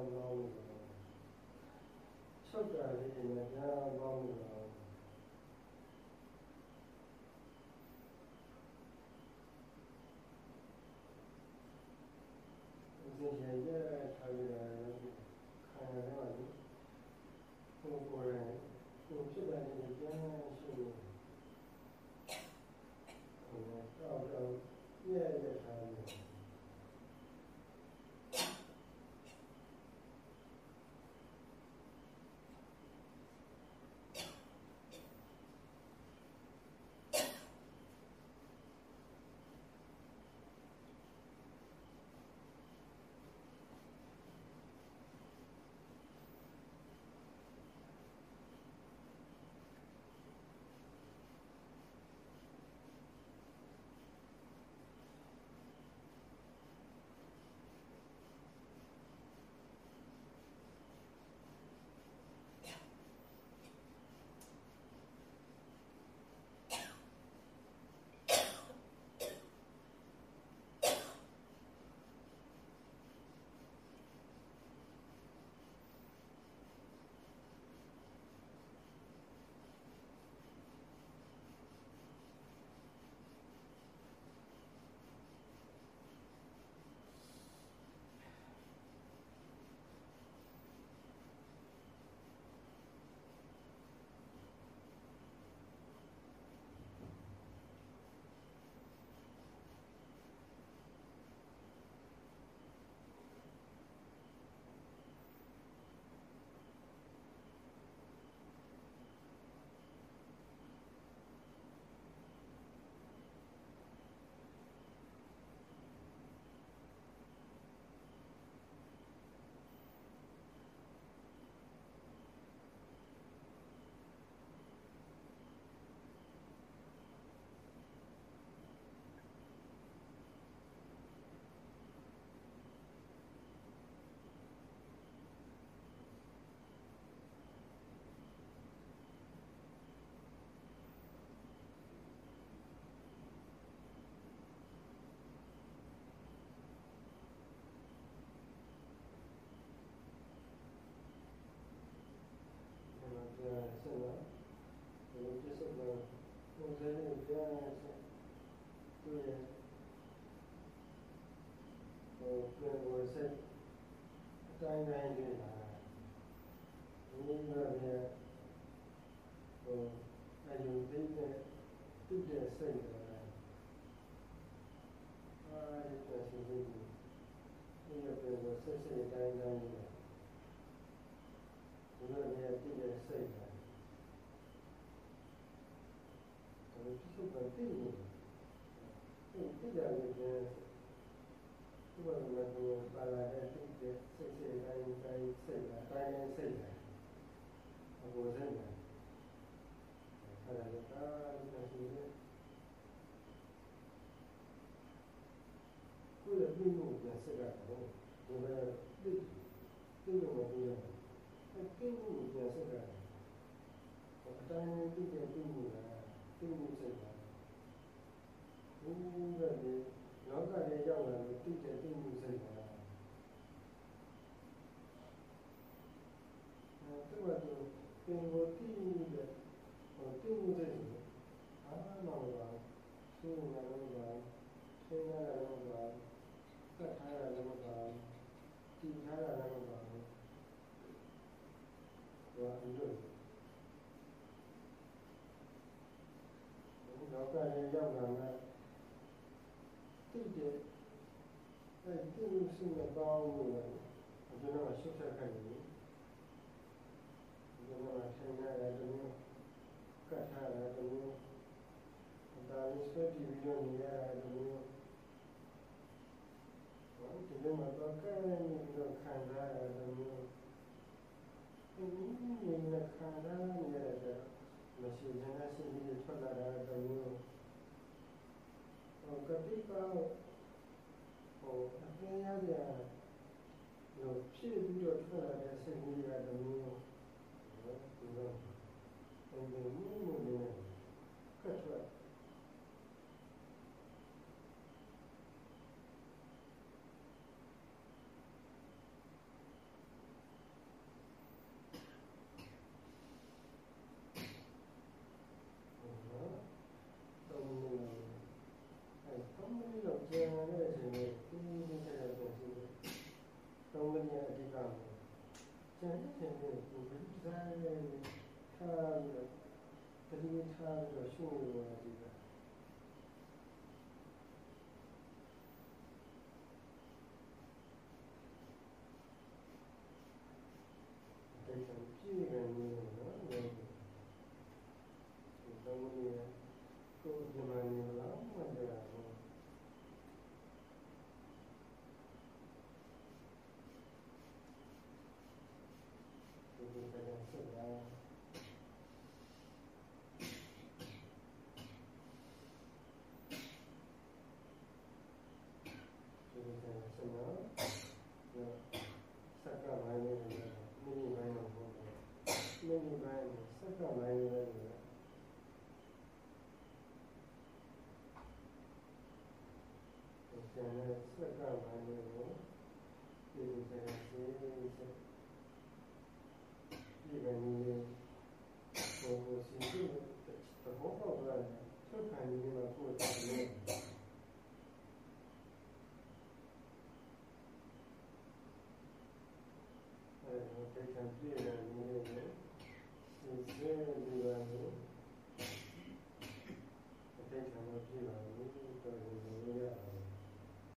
S2: လောင်းလို့ချုပ်တာလေးနဲ့ကြားလောင်းလို့ဒီကျေရဲ့ထားရတာခံရတယ်ကိုယ်ကိုယ်ရဲ့ကိုယ်ဖြစ်တဲ့ဉာဏ်ရှိနေတော့ရဲ့ထားရတိုင်းတိုင်းလေးပါဒီလိုမျိုးလည်းအယုံသိတဲ့သူ့ရဲ့စိတ်ကအဲဒီတော့ရှိနေတယ်ဒီလိုပဲဆက်ဆက်တိုင်းတိုင်းလေးဒီလိုမျိုးသူ့ရဲ့စိတ်ကဒီစုပ်ကတည်နေတယ်ဒီတရားလေးကဒီလိုမျိုးပါလာတဲ့သူ့ရဲ့စိတ်တိုင်းတိုင်းစိတ်တိုင်းစိတ်အဘောဇင်အဲ့ဒါလည်းဒါရှိတယ်ကိုယ်ရဲ့ပြုမှုပြန်စတာတော့ဒီလိုတိလို့မပြောရဘူးအဲ့ပြုမှုပြန်စတာအတိုင်းတိတဲ့ပြုမှုလားပြုမှုစိတ်လားဘုရားရဲ့လောကရဲ့ရောက်လာလို့တိတဲ့ပြုမှုစိတ်လားသူကသင်္ဘောတိတဲ့ပြုမှုစိတ်အားလုံးပါသူ့နာမည်ပါသင်္ဃာလည်းပါကတ်ထားရလည်းပါတည်ထားရလည်းပါဘာလို့လောကရဲ့ရောက်လာမှတိတဲ့အဲ့ဒီမှုစိတ်နဲ့ပေါင်းလို့ကျွန်တော်ရှုပ်ချက်ခိုင်းတယ်ကျွန်တော်ဆင်းရဲတယ်ကျွန်တော်ကတ်ထားတယ်ကျွန်တော်ဒါလေးဆွဲကြည့်ပြီးတော့နေရတယ်ကျွန်တော်ဒီလိုမှတော့ကဲနေပြီးတော့ခံစားရတယ်ကျွန်တော်ဒီလိုနဲ့ခံစားနေရတဲ့မရှိတဲ့စိတ်ကြီးထွက်လာတာကျွန်တော်ကတိကောအပြင်းရတဲ့ဖြစ်ပြီးတော့ထွက်လာတဲ့စိတ်ကြီးကကျွန်တော်ဒီလိုမှုနဲ့ကတ်ထွက် Vipassana, Sakka Maya, many mind of many mind, Sakka Maya. Sakka Maya, it is a